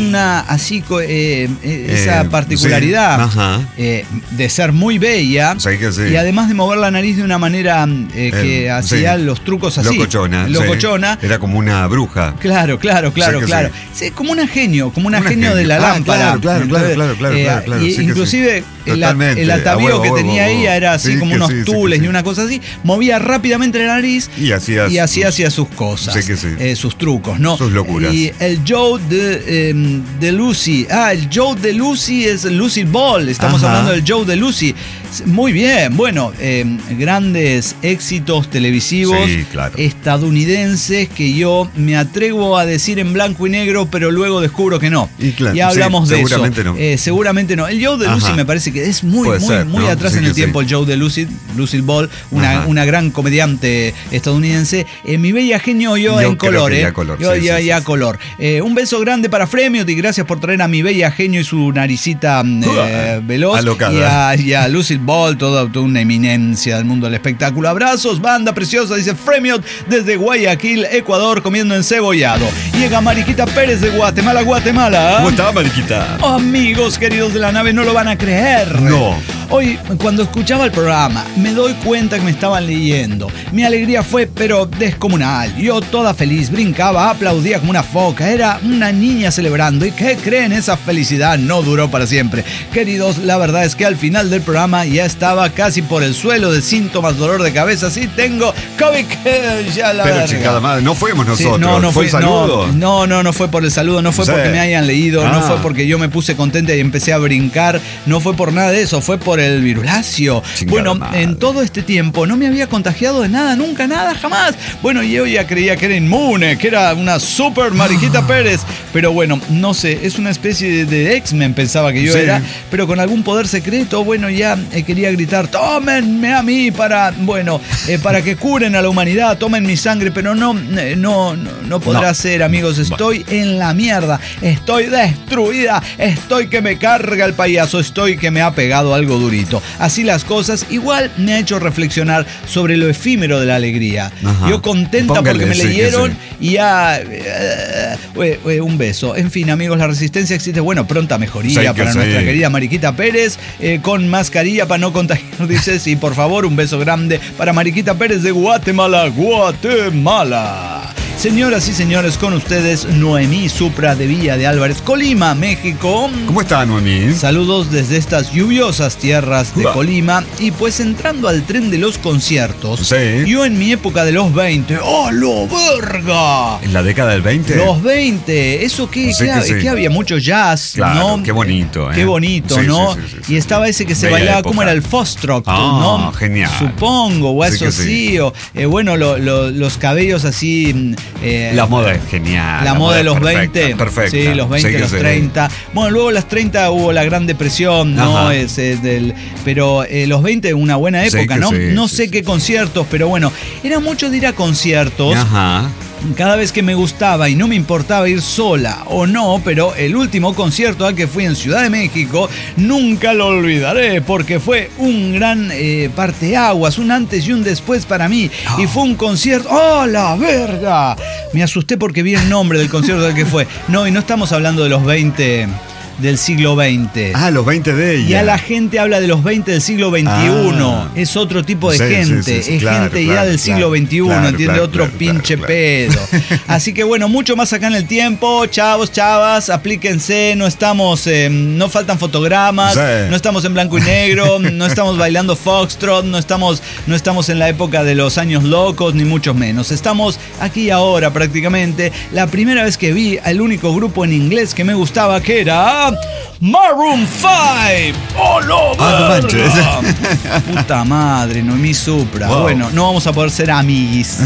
así, eh, esa Eh, particularidad sí, ajá. eh, de ser muy bella. Sí que sí. Y además de mover la nariz de una manera eh, que Eh, hacía sí. los trucos así. Locochona. Locochona. Sí. Era como una bruja. Claro, claro, claro, Sí que claro. sí. Sí, como una genio, como una, Una genio, de genio. la Ah, lámpara. claro, claro, claro, Entonces, claro, claro, eh, claro, claro, y sí que inclusive sí. el, Totalmente. el atavío A huevo, que a huevo, tenía a huevo. ella era así Sí como que unos sí, sí que tules sí. y una cosa así. Movía rápidamente la nariz Y hacía y así sus- hacía sus cosas. Sí que sí. eh, sus trucos, ¿no? Sus locuras. Y el Joe de, eh, de Lucy. Ah, el Joe de Lucy es Lucy Ball. Estamos Ajá. hablando del Joe de Lucy. Muy bien, bueno, eh, grandes éxitos televisivos Sí, claro. estadounidenses que yo me atrevo a decir en blanco y negro, pero luego descubro que no. Y claro, ya hablamos sí, de seguramente eso. no. Eh, seguramente no. El Joe de Lucy Ajá. me parece que es muy, Puede muy, ser, muy ¿no? atrás Sí en el que tiempo. sí. El Joe de Lucy, Lucille Ball, una, Ajá. una gran comediante estadounidense. Eh, mi bella genio yo, Yo en creo color, que eh. ya color, Yo sí, ya, sí, ya sí, sí. color. Eh, un beso grande para Fremiot y gracias por traer a mi bella genio y su naricita mm, eh, veloz. Alocada. Y a, y a Lucille Ball, toda, toda una eminencia del mundo del espectáculo. Abrazos, banda preciosa, dice Fremiot desde Guayaquil, Ecuador, comiendo encebollado. Llega Mariquita Pérez de Guatemala, Guatemala. ¿Cómo estaba, Mariquita? Oh, amigos queridos de la nave, no lo van a creer. No. Hoy, cuando escuchaba el programa, me doy cuenta que me estaban leyendo. Mi alegría fue, pero descomunal. Yo, toda feliz, brincaba, aplaudía como una foca. Era una niña celebrando. ¿Y qué creen? Esa felicidad no duró para siempre. Queridos, la verdad es que al final del programa ya estaba casi por el suelo de síntomas, dolor de cabeza. Sí, tengo COVID, ya la Pero verga. chingada madre, no fuimos Sí, nosotros. no, no fue fue, el saludo. No, no, no, no fue por el saludo, no fue Sí. porque me hayan leído, no Ah. fue porque yo me puse contenta y empecé a brincar, no fue por nada de eso, fue por el virulacio. Chingada Bueno, madre. en todo este tiempo no me había contagiado de nada, nunca, nada, jamás. Bueno, yo ya creía que era inmune, que era una super Mariquita Ah. Pérez, pero bueno, no sé, es una especie de, de X-Men pensaba que yo Sí. era, pero con algún poder secreto, bueno, ya eh, quería gritar, tómenme a mí para, bueno, eh, para que curen a la humanidad, tomen mi sangre, pero no, eh, no, no, no podrá No. ser, amigos, estoy en la mierda, estoy destruida, estoy que me carga el payaso, estoy que me ha pegado algo durito. Así las cosas, igual me ha hecho reflexionar sobre lo efímero de la alegría. Ajá. Yo contenta Póngale, porque me sí, que leyeron sí. y ya, eh, eh, eh, un beso. En fin, amigos, la resistencia existe, bueno, pronta mejoría Sí, que para sí. nuestra querida Mariquita Pérez, eh, con mascarilla para no contagiar, dices, y por favor, un beso grande para Mariquita Pérez de Guatemala, Guatemala. Señoras y señores, con ustedes Noemí Supra de Villa de Álvarez, Colima, México. ¿Cómo está, Noemí? Saludos desde estas lluviosas tierras de Uah. Colima. Y pues entrando al tren de los conciertos, Sí. yo en mi época de los veinte, ¡oh, lo verga! ¿En la década del veinte? Los veinte, eso que, Sí que, que sí. que había mucho jazz, Claro, ¿no? qué bonito, ¿eh? Qué bonito, Sí, ¿no? sí, sí, sí, sí. Y estaba ese que se Bella bailaba, época. ¿cómo era? El Foxtrot, Ah, ¿no? genial. Supongo, o Sí eso que sí, sí. o eh, bueno, lo- lo- los cabellos así... mm, eh, La moda es genial. la, moda de los perfecta, veinte, Perfecta. sí, los veinte, Sí que los sí. treinta. Bueno, luego las treinta hubo la Gran Depresión, ¿no? Ajá. Es, eh, del, pero eh, los veinte una buena Sí época, que ¿no? sí, no sí, sé sí, qué sí. conciertos, pero bueno, era mucho de ir a conciertos. Ajá. Cada vez que me gustaba y no me importaba ir sola o no, pero el último concierto al que fui en Ciudad de México nunca lo olvidaré porque fue un gran eh, parteaguas, un antes y un después para mí. Oh. Y fue un concierto. ¡Oh, la verga! Me asusté porque vi el nombre del concierto al que fue. No, y no estamos hablando de los veinte del siglo veinte. Ah, los veinte de ella. Ya la gente habla de los veinte del siglo veintiuno. Ah. Es otro tipo de Sí, sí, gente. sí, sí, es claro, gente ya claro, del siglo claro, veintiuno, claro, ¿entiende? claro, Otro claro, pinche claro, pedo. Así que bueno, mucho más acá en el tiempo. Chavos, chavas, aplíquense. No estamos, eh, no faltan fotogramas. Sí. No estamos en blanco y negro. No estamos bailando foxtrot. No estamos, no estamos en la época de los años locos, ni mucho menos. Estamos aquí y ahora prácticamente. La primera vez que vi al único grupo en inglés que me gustaba, que era Maroon five. ¡Oh, lo Ah, no verga! manches. Puta madre, Noemí Supra. Wow. Bueno, no vamos a poder ser amiguis.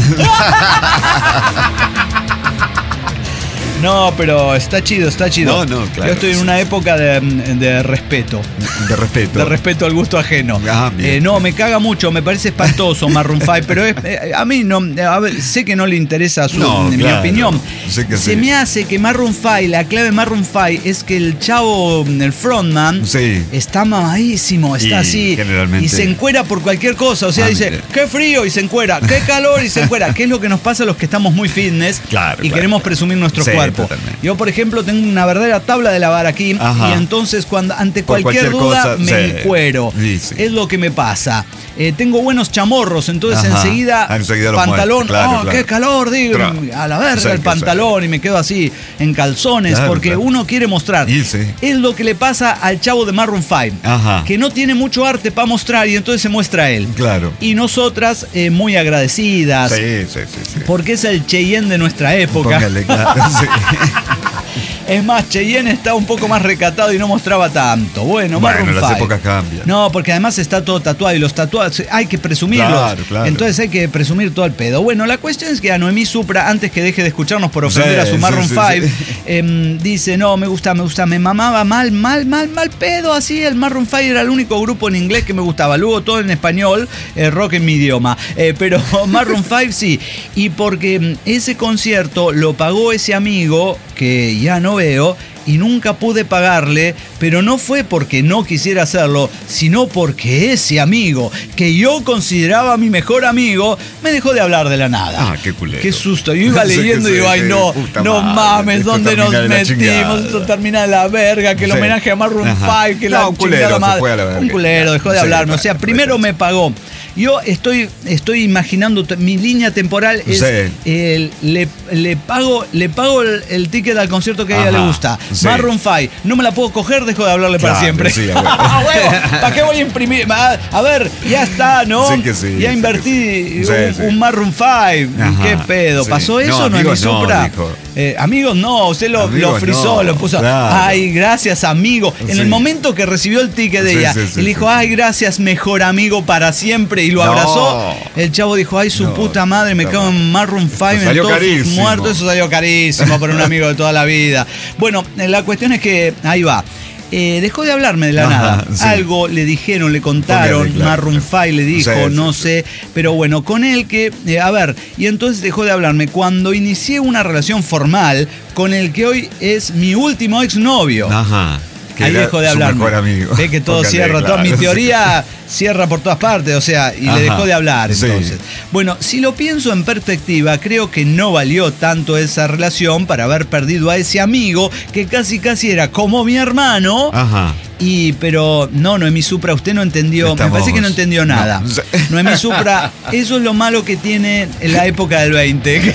No, pero está chido, está chido. No, no, claro. Yo estoy en una época de, de respeto. De respeto. De respeto al gusto ajeno. Ah, bien. Eh, no, me caga mucho, me parece espantoso Maroon five, pero es, eh, a mí no, a ver, sé que no le interesa su, No, mi claro. opinión. Sé que Se sí. me hace que Maroon five, la clave de Maroon five es que el chavo, el frontman, Sí. está mamadísimo, está Y así. generalmente- Y se encuera por cualquier cosa. O sea, Ah, dice, mire. qué frío y se encuera, qué calor y se encuera. ¿Qué es lo que nos pasa a los que estamos muy fitness Claro, y claro. queremos presumir nuestros Sí, cuerpos? cuerpo. totalmente. Yo, por ejemplo, tengo una verdadera tabla de lavar aquí. Ajá. Y entonces, cuando ante Por cualquier, cualquier duda, cosa, me sí. encuero. Sí, sí. Es lo que me pasa. Eh, tengo buenos chamorros, entonces Ajá. enseguida, Ah, enseguida los pantalón, muestro, claro, oh, claro. qué calor, digo, Claro. a la verga Sí, el que pantalón y me quedo así en calzones, Claro, porque claro. uno quiere mostrar. Y sí. Es lo que le pasa al chavo de Maroon cinco, Ajá. que no tiene mucho arte para mostrar y entonces se muestra él. Claro. Y nosotras eh, muy agradecidas, Sí, sí, sí, sí. porque es el Cheyenne de nuestra época. Póngale, claro, sí. Es más, Cheyenne está un poco más recatado y no mostraba tanto. Bueno, Bueno, Maroon las cinco. épocas cambian. No, porque además está todo tatuado y los tatuados hay que presumirlos. Claro, claro. Entonces hay que presumir todo el pedo. Bueno, la cuestión es que a Noemí Supra, antes que deje de escucharnos por ofender Sí, a su sí, Maroon sí, cinco, sí. em, dice, no, me gusta, me gusta, me mamaba mal, mal, mal, mal pedo. Así, el Maroon cinco era el único grupo en inglés que me gustaba. Luego todo en español, eh, rock en mi idioma. Eh, pero Maroon cinco sí. Y porque em, ese concierto lo pagó ese amigo que ya no veo, y nunca pude pagarle, pero no fue porque no quisiera hacerlo, sino porque ese amigo, que yo consideraba mi mejor amigo, me dejó de hablar de la nada. Ah, qué culero. Qué susto. Yo iba Sí, leyendo que y digo, sí, ay sí, no, puta no madre, mames, esto ¿dónde nos termina de la metimos? chingada. Esto termina de la verga, que el Sí. homenaje a Maroon Ajá. cinco, que No, la un culero, chingada se madre. fue a la verga. Un culero, dejó de Sí, hablarme. O sea, claro, primero sí. me pagó. Yo estoy, estoy imaginando, t- mi línea temporal es, Sí. el- le, le pago, le pago el, el ticket al concierto que a ella Ajá, le gusta. sí. Maroon cinco, no me la puedo coger, dejo de hablarle para Claro, siempre. sí, a huevo. Ah, huevo, ¿para qué voy a imprimir? A, a ver, ya está, ¿no? Sí que sí, ya sí invertí que sí. Sí, un, sí. un Maroon cinco. Ajá, ¿Qué pedo? sí. ¿Pasó No, eso? ¿No, amigos mi no, Supra? dijo. Eh, amigos, no, usted lo, Amigos lo frizó, no, lo puso. claro. Ay, gracias, amigo. En Sí. el momento que recibió el ticket de Sí, ella, sí, sí, y le dijo, sí. ay, gracias, mejor amigo para siempre, y lo No. abrazó. El chavo dijo, ay, su No, puta madre, me puta cago en Maroon cinco, en salió todos sus carísimo. muertos. Eso salió carísimo para un amigo de toda la vida. Bueno, la cuestión es que, ahí va. Eh, dejó de hablarme de la Ajá, nada. sí. Algo le dijeron, le contaron, Póngale, claro, Maroon claro. cinco le dijo, Sí, sí, no sí. sé. Pero bueno, con él que, eh, a ver, y entonces dejó de hablarme cuando inicié una relación formal con el que hoy es mi último exnovio. Ajá. Que Ahí era dejó de su hablarme. mejor amigo. Ve que todo Póngale, cierra, toda claro, mi sí. teoría cierra por todas partes, o sea, y Ajá, le dejó de hablar sí. entonces. Bueno, si lo pienso en perspectiva, creo que no valió tanto esa relación para haber perdido a ese amigo que casi casi era como mi hermano. Ajá. Y, pero no, Noemí Supra, usted no entendió, Estamos- me parece que no entendió nada. No, sí. Noemí Supra, eso es lo malo que tiene en la época del veinte.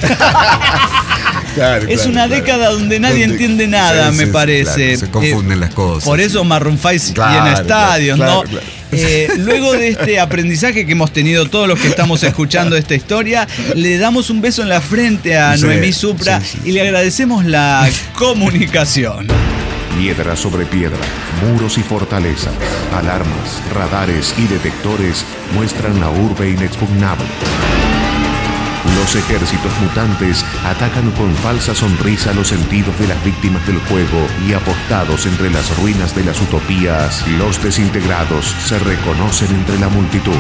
Claro, Es claro, una claro. década donde nadie Donde- entiende nada, sí, me sí, sí, parece. claro, se confunden Eh, las cosas. Por eso Maroon cinco Claro, llena estadios, claro, ¿no? claro. Eh, luego de este aprendizaje que hemos tenido todos los que estamos escuchando esta historia, le damos un beso en la frente a Sí, Noemí Supra sí, sí, y le agradecemos la comunicación. Piedra sobre piedra, muros y fortalezas, alarmas, radares y detectores muestran la urbe inexpugnable. Los ejércitos mutantes atacan con falsa sonrisa los sentidos de las víctimas del juego y apostados entre las ruinas de las utopías, los desintegrados se reconocen entre la multitud.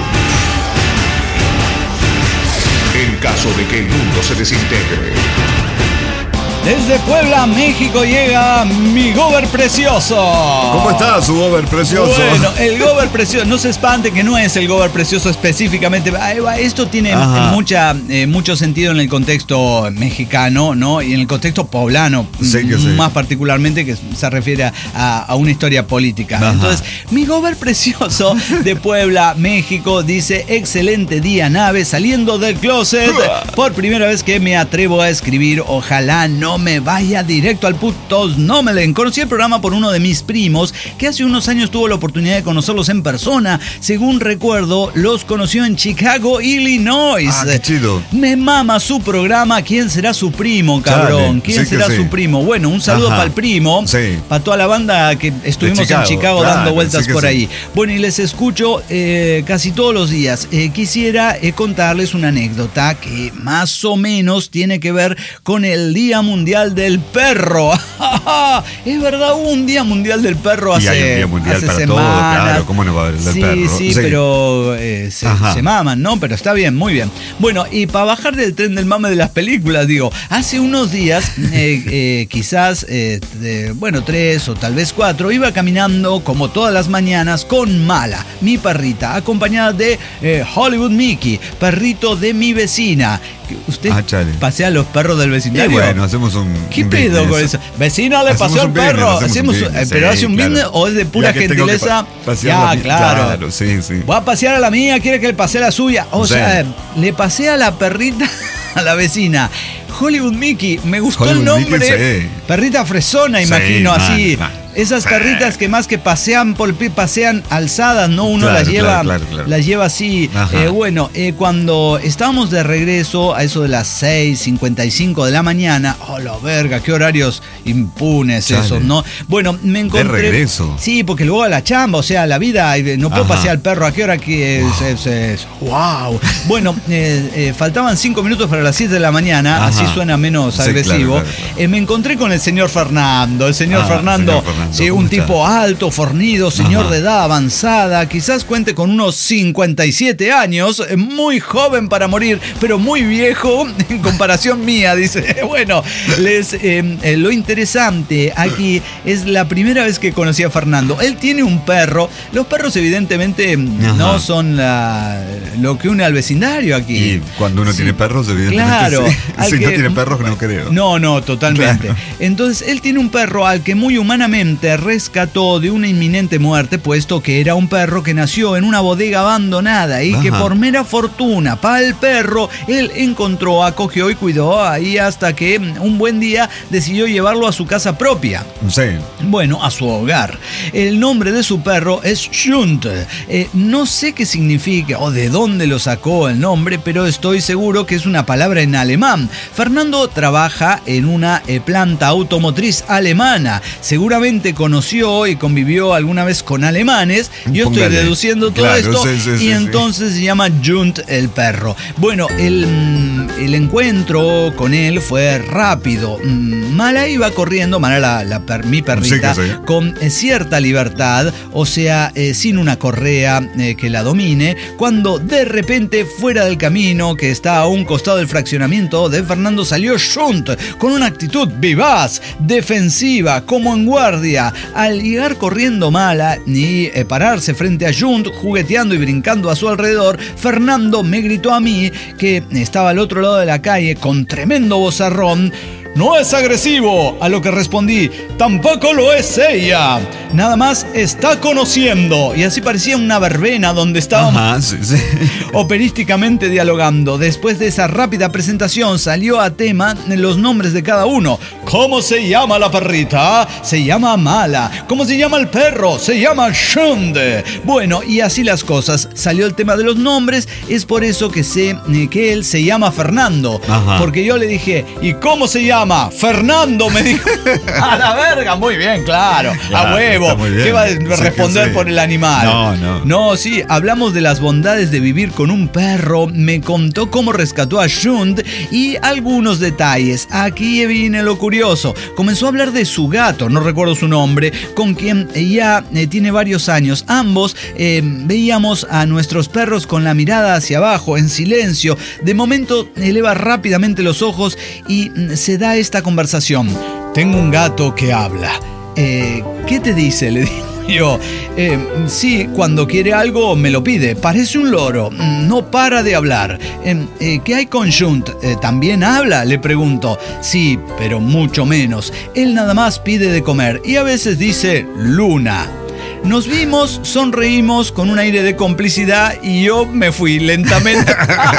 En caso de que el mundo se desintegre, Desde Puebla, México, llega mi Gober Precioso. ¿Cómo está su Gober Precioso? Bueno, el Gober Precioso, no se espante que no es el Gober Precioso específicamente. Ahí va, esto tiene Ajá. mucha, eh, mucho sentido en el contexto mexicano, ¿no? Y en el contexto poblano, Sí, que m- sí. más particularmente, que se refiere a, a- a una historia política. Ajá. Entonces, mi Gober Precioso de Puebla, México, dice, excelente día, nave, saliendo del closet. Por primera vez que me atrevo a escribir, ojalá no me vaya directo al putos nomelen. Conocí el programa por uno de mis primos que hace unos años tuvo la oportunidad de conocerlos en persona. Según recuerdo, los conoció en Chicago, Illinois. Ah, qué chido. Me mama su programa. ¿Quién será su primo, cabrón? Chale, ¿Quién sí que será sí. su primo? Bueno, un saludo Ajá. para el primo, Sí. para toda la banda que estuvimos Chicago, en Chicago claro, dando vueltas sí que por sí. ahí. Bueno, y les escucho eh, casi todos los días. Eh, quisiera eh, contarles una anécdota que más o menos tiene que ver con el Día Mundial del Perro. Es verdad, hubo un Día Mundial del Perro hace, Y hay un Día Mundial hace para semanas. todo, claro, ¿cómo no va a haber el del sí, perro? Sí, Sí. pero eh, se, Ajá. se maman, ¿no? Pero está bien, muy bien. Bueno, y para bajar del tren del mame de las películas, digo, hace unos días, eh, eh, quizás, eh, de, bueno, tres o tal vez cuatro, iba caminando como todas las mañanas con Mala, mi perrita, acompañada de eh, Hollywood Mickey, perrito de mi vecina. ¿Usted Ah, chale. pasea a los perros del Y vecindario? bueno, hacemos un. ¿Qué un pedo business. con eso? Vecino, le Hacemos pasó al un business, perro. hacemos Hacemos, un un- business, pero sí, hace un claro. business o es de pura Ya que tengo que gentileza. pa- pasear Ya, la mi- claro. claro, sí, sí. Voy a pasear a la mía, quiere que le pasee a la suya. O Sí. sea, le pasé a la perrita, a la vecina. Hollywood Mickey, me gustó Hollywood el nombre. Mickey, sí. Perrita fresona, Sí, imagino, man, así. man. Esas Sí. perritas que más que pasean por el pie, pasean alzadas, ¿no? Uno Claro, las lleva, claro, claro, claro. las lleva así. Ajá. Eh, bueno, eh, cuando estábamos de regreso a eso de las seis cincuenta y cinco de la mañana, oh la verga, qué horarios impunes Chale. esos, ¿no? Bueno, me encontré. regreso. Sí, porque luego a la chamba, o sea, la vida, eh, no puedo Ajá. pasear al perro, ¿a qué hora que es? es, es- wow. Bueno, eh, eh, faltaban cinco minutos para las siete de la mañana, Ajá. así suena menos Sí, agresivo. claro, claro, claro. Eh, me encontré con el señor Fernando, el señor Ah, Fernando, señor Fernando, sí, ¿cómo un está? tipo alto, fornido, señor Ajá. de edad avanzada, quizás cuente con unos cincuenta y siete años, eh, muy joven para morir, pero muy viejo en comparación mía, dice. Bueno, les, eh, eh, lo interesante aquí es la primera vez que conocí a Fernando. Él tiene un perro, los perros evidentemente Ajá. no son la- lo que une al vecindario aquí. Y cuando uno Sí. tiene perros, evidentemente. Claro, sí. al Si que- no tiene perros, no creo. No, no, totalmente. Claro. Entonces, él tiene un perro al que muy humanamente rescató de una inminente muerte, puesto que era un perro que nació en una bodega abandonada y que Ajá. por mera fortuna para el perro, él encontró, acogió y cuidó ahí hasta que un buen día decidió llevarlo a su casa propia. Sí. Bueno, a su hogar. El nombre de su perro es Schunt. Eh, no sé qué significa o de dónde lo sacó el nombre, pero estoy seguro que es una palabra en alemán. Fernando trabaja en una eh, planta automotriz alemana. Seguramente conoció y convivió alguna vez con alemanes. Yo estoy Póngale. deduciendo todo Claro, esto sí, sí, y sí, sí. entonces se llama Schunt el perro. Bueno, el, mm, el encuentro con él fue rápido. Mm, Mala iba corriendo, Mala la, la per- mi perrita, Sí, que sí. con eh, cierta libertad, o sea, eh, sin una correa eh, que la domine, cuando de repente fuera del camino que está a un costado del fraccionamiento de Fernando salió Schunt con una actitud vivaz, defensiva, como en guardia. Al llegar corriendo Mala y eh, pararse frente a Schunt, jugueteando y brincando a su alrededor, Fernando me gritó a mí, que estaba al otro lado de la calle, con tremendo vozarrón: "No es agresivo", a lo que respondí: "Tampoco lo es ella. Nada más está conociendo". Y así parecía una verbena donde estábamos Ajá, sí, sí. operísticamente dialogando. Después de esa rápida presentación salió a tema los nombres de cada uno. ¿Cómo se llama la perrita? Se llama Mala. ¿Cómo se llama el perro? Se llama Shunde. Bueno, y así las cosas. Salió el tema de los nombres. Es por eso que sé eh, que él se llama Fernando. Ajá. Porque yo le dije: ¿y cómo se llama? Fernando, me dijo. A la verga, muy bien, claro. Claro, a huevo. está muy bien. ¿Qué va a Sí que responder sí. por el animal? No, no. No, sí, hablamos de las bondades de vivir con un perro. Me contó cómo rescató a Schunt y algunos detalles. Aquí viene lo curioso. Comenzó a hablar de su gato, no recuerdo su nombre, con quien ya eh, tiene varios años. Ambos eh, veíamos a nuestros perros con la mirada hacia abajo, en silencio. De momento eleva rápidamente los ojos y mm, se da esta conversación. Tengo un gato que habla. Eh, ¿Qué te dice? Le digo yo. Eh, sí, cuando quiere algo me lo pide. Parece un loro. No para de hablar. Eh, eh, ¿Qué hay con Schunt? Eh, ¿También habla? Le pregunto. Sí, pero mucho menos. Él nada más pide de comer y a veces dice Luna. Nos vimos, sonreímos con un aire de complicidad y yo me fui lentamente.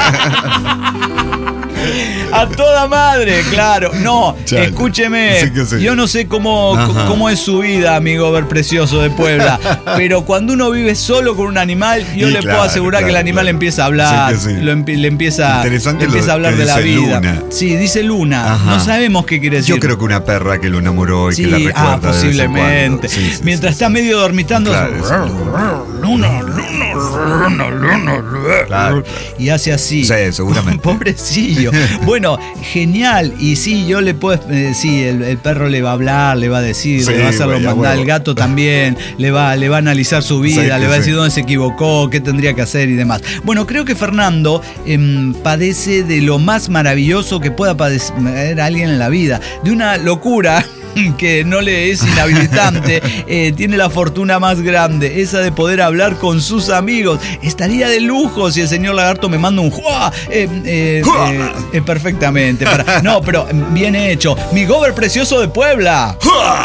A toda madre, claro. No, Chale. escúcheme. Sí que sí. Yo no sé cómo, Ajá. cómo es su vida, amigo ver precioso de Puebla. Pero cuando uno vive solo con un animal, yo Y le claro, puedo asegurar claro, que el animal claro. empieza a hablar. Sí que sí. Lo empi- le empieza, Interesante le empieza lo a hablar que de la dice vida. Luna. Sí, dice Luna. Ajá. No sabemos qué quiere decir. Yo creo que una perra que lo enamoró y Sí, que la recuerda ah, de vez en posiblemente. cuando. Sí, sí, Mientras sí, está sí. medio dormitando, Claro, hace, sí. Luna, Luna, Luna, Luna, Luna. Claro. Y hace así. Sí, seguramente. Pobrecillo. Bueno, genial. Y sí, yo le puedo. Eh, sí, el, el perro le va a hablar, le va a decir, Sí, le va a hacer lo güey, a mandar. huevo. El gato también le va, le va a analizar su vida, Sí, le que va a decir sí. dónde se equivocó, qué tendría que hacer y demás. Bueno, creo que Fernando em, padece de lo más maravilloso que pueda padecer alguien en la vida, de una locura que no le es inhabilitante, eh, tiene la fortuna más grande, esa de poder hablar con sus amigos. Estaría de lujo si el señor Lagarto me manda un ¡juá! Eh, eh, eh, eh, perfectamente. Para, no, pero bien hecho. Mi gober precioso de Puebla.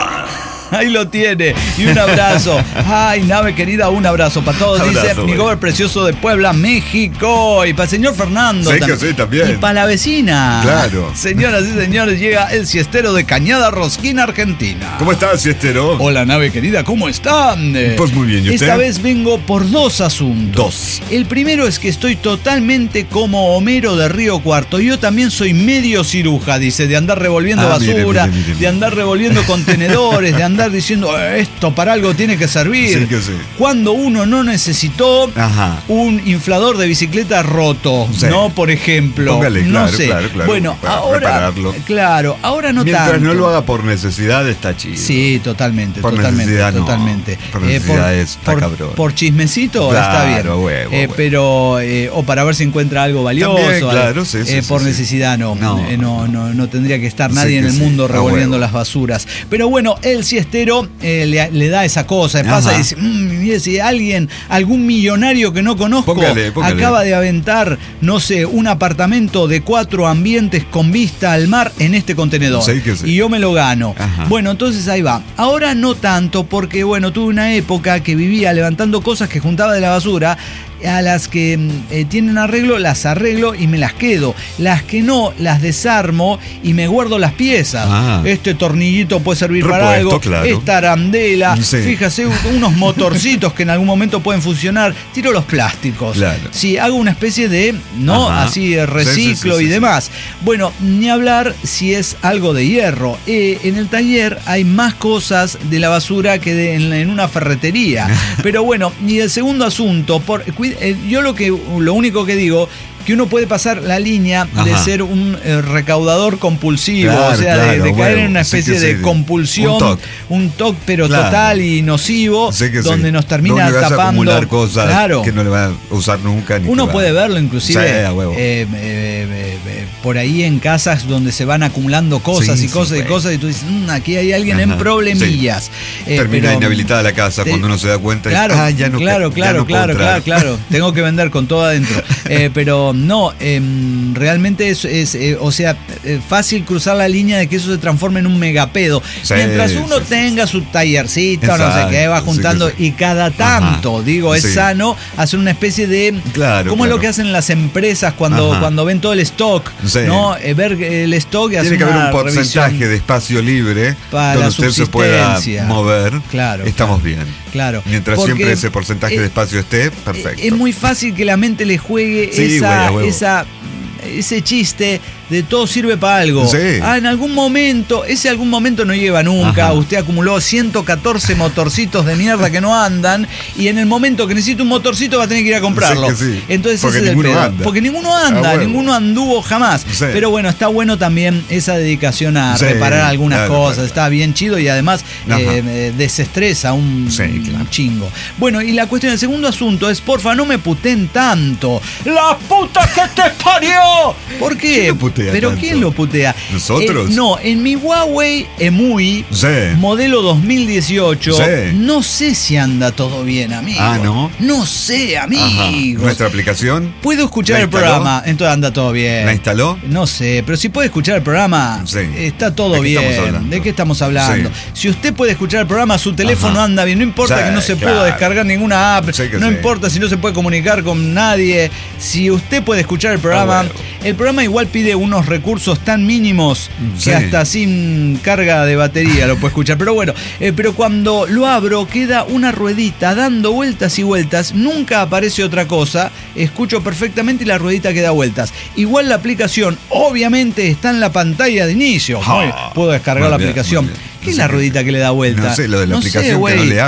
Ahí lo tiene. Y un abrazo. Ay, nave querida, un abrazo para todos. Abrazo, dice mi gober precioso de Puebla, México. Y para el señor Fernando. Sí, tam- que sí, también. Y para la vecina. Claro. Señoras y señores, llega el siestero de Cañada Rosquina, Argentina. ¿Cómo estás, siestero? Hola, nave querida, ¿cómo están? Pues muy bien, ¿y usted? Esta vez vengo por dos asuntos. Dos. El primero es que estoy totalmente como Homero de Río Cuarto. Yo también soy medio ciruja, dice, de andar revolviendo Ah, mire, basura, mire, mire, de mire. andar revolviendo contenedores, de andar diciendo, esto para algo tiene que servir. Sí que sí. Cuando uno no necesitó Ajá. un inflador de bicicleta roto, Sí. ¿no? Por ejemplo. Póngale, no claro, sé. claro, claro, Bueno, para ahora. repararlo. Claro, ahora no Mientras tanto. no lo haga por necesidad, está chido. Sí, totalmente, Por totalmente, necesidad no. totalmente. Por necesidad está por, cabrón. por chismecito Claro, está bien. huevo, Eh, huevo. Pero, eh, o para ver si encuentra algo valioso. También, algo. claro, sí, sí, Eh, sí, por sí. necesidad no. No. Eh, no, no, no tendría que estar Sí nadie en que el sí, mundo a revolviendo huevo. las basuras. Pero bueno, el siestero eh, le, le da esa cosa. Pasa Ajá. y dice, mmm, mire, si alguien, algún millonario que no conozco, Póngale, póngale. acaba de aventar, no sé, un apartamento de cuatro ambientes con vista al mar en este contenedor. Sí que sí. Y yo me lo gano. Ajá. Bueno, entonces ahí va. Ahora no tanto porque, bueno, tuve una época que vivía levantando cosas que juntaba de la basura, a las que mm, eh, tienen arreglo, las arreglo y me las quedo. Las que no, las desarmo y me guardo las piezas. Ah. Este tornillito puede servir para Repuesto, algo. claro. Esta arandela. Sí. Fíjese, unos motorcitos que en algún momento pueden funcionar. Tiro los plásticos. Claro. Sí, hago una especie de, ¿no? Ajá. Así, eh, reciclo Sí, sí, sí, y sí, sí. demás. Bueno, ni hablar si es algo de hierro. Eh, en el taller hay más cosas de la basura que de- en, en una ferretería. Pero bueno, y el segundo asunto, por, cuid- eh, yo lo que lo único que digo, que uno puede pasar la línea de Ajá. ser un eh, recaudador compulsivo, Claro, o sea, de- claro, de, caer huevo. en una Sí especie que de sí. compulsión, Un toc. un toc, pero Claro. total y nocivo, Sí que sí. donde nos termina Donde vas a tapando. acumular cosas Claro. que no le van a usar nunca. Ni Uno que puede va- verlo inclusive Sí, a huevo. eh, eh, eh, eh, por ahí en casas donde se van acumulando cosas Sí, y sí, cosas y güey. cosas y tú dices, "Mm, aquí hay alguien en Ajá, problemillas". Eh, Termina pero- inhabilitada la casa te- cuando uno se da cuenta. y Claro, dice, ah, ya no, claro, ya claro, no puedo claro, claro, entrar". claro. Tengo que vender con todo adentro. Eh, pero no, em, realmente es, es, eh, o sea, eh, fácil cruzar la línea de que eso se transforme en un megapedo. Sí, Mientras uno sí, sí, tenga su tallercito, no sé Exacto, qué, va sí, juntando que sí. y cada tanto, Ajá, digo, es sí. sano hacer una especie de... Claro, ¿Cómo es claro. lo que hacen las empresas cuando, Ajá. cuando ven todo el stock? Sí. ¿No? Eh, ver el stock y hacer Tiene que haber una un porcentaje revisión. de espacio libre para donde la usted se pueda subsistencia. mover. Claro, Estamos claro. bien. Claro. Mientras Porque, siempre ese porcentaje eh, de espacio esté, perfecto. Es muy fácil que la mente le juegue Sí, esa, güey, a huevo. esa, ese chiste de todo sirve para algo. Sí. Ah, en algún momento, ese algún momento no lleva nunca. Ajá. Usted acumuló ciento catorce motorcitos de mierda que no andan y en el momento que necesita un motorcito va a tener que ir a comprarlo. Sí que sí. Entonces Porque ese es el ninguno pedo. anda. Porque ninguno anda, A huevo. ninguno anduvo jamás. Sí. Pero bueno, está bueno también esa dedicación a Sí, reparar algunas claro, cosas. claro. Está bien chido y además Ajá. eh, eh, desestresa un, Sí, claro. un chingo. Bueno, y la cuestión, el segundo asunto es, porfa, no me puten tanto. ¡La puta que te parió! ¿Por qué? ¿Quién lo putea ¿Pero tanto? quién lo putea? ¿Nosotros? Eh, no, en mi Huawei Emui, Sí. modelo dos mil dieciocho, Sí. no sé si anda todo bien, amigo. Ah, ¿no? No sé, Ajá. amigo. Nuestra aplicación. Puedo escuchar ¿La el instaló? programa, entonces anda todo bien. ¿La instaló? No sé, pero si puede escuchar el programa, Sí. está todo ¿De qué bien. estamos hablando? ¿De qué estamos hablando? Sí. Si usted puede escuchar el programa, su teléfono Ajá. anda bien. No importa Sí, que no se claro. pueda descargar ninguna app. Sí que no sí. importa si no se puede comunicar con nadie. Si usted puede escuchar el programa, Ah, bueno. el programa igual pide unos recursos tan mínimos Sí. que hasta sin carga de batería lo puede escuchar. Pero bueno, eh, pero cuando lo abro queda una ruedita dando vueltas y vueltas. Nunca aparece otra cosa. Escucho perfectamente y la ruedita queda vueltas. Igual la aplicación obviamente está en la pantalla de inicio. Ah, Muy- puedo descargar muy la bien, aplicación. muy bien. ¿Qué es No la sé ruedita que le da vueltas? No sé, lo de la No sé, aplicación que no güey. le abre.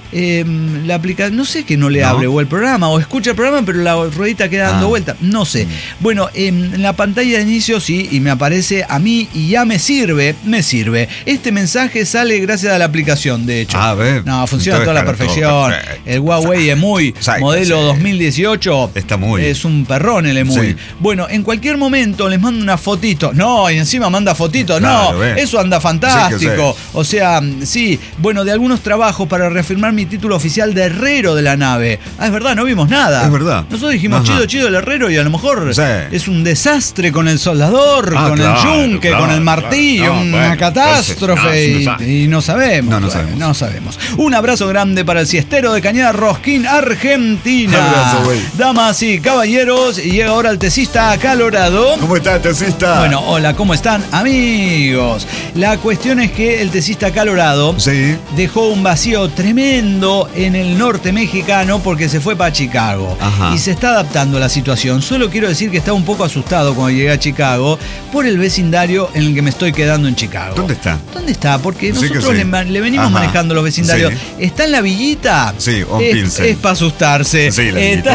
eh, la aplicación, no sé que no le ¿No? hable, o el programa, o escucha el programa, pero la ruedita queda dando Ah. vuelta. No sé. Bueno, eh, en la pantalla de inicio sí, y me aparece a mí y ya me sirve, me sirve. Este mensaje sale gracias a la aplicación, de hecho. A ver. No, funciona a toda la Entonces, perfección. claro, todo perfecto. El Huawei EMUI, Exacto, modelo sí. dos mil dieciocho. Está muy. Es un perrón el EMUI. Sí. Bueno, en cualquier momento les mando una fotito. No, y encima manda fotito. Claro, no, ve. eso anda fantástico. Sí, O sea, sí, bueno, de algunos trabajos para reafirmar mi título oficial de herrero de la nave. Ah, es verdad, no vimos nada. Es verdad. Nosotros dijimos, Ajá. chido, chido el herrero, y a lo mejor Sí. es un desastre con el soldador, Ah, con claro, el yunque, claro, con el martillo, claro. No, una bueno, catástrofe, entonces, no, no y, y no sabemos. No, no bueno, sabemos. no sabemos. Un abrazo grande para el siestero de Cañada Rosquín, Argentina. Abrazo, güey. Damas y caballeros, y llega ahora el tesista acalorado. ¿Cómo está, tesista? Bueno, hola, ¿cómo están, amigos? La cuestión es que el tesista acalorado Sí. dejó un vacío tremendo en el norte mexicano porque se fue para Chicago. Ajá. Y se está adaptando a la situación. Solo quiero decir que estaba un poco asustado cuando llegué a Chicago por el vecindario en el que me estoy quedando en Chicago. ¿Dónde está? ¿Dónde está? Porque Sí que nosotros sí. le, le venimos Ajá. manejando los vecindarios. Sí. ¿Está en la villita? Sí, o es, Pilsen. es para asustarse. Sí, la Está-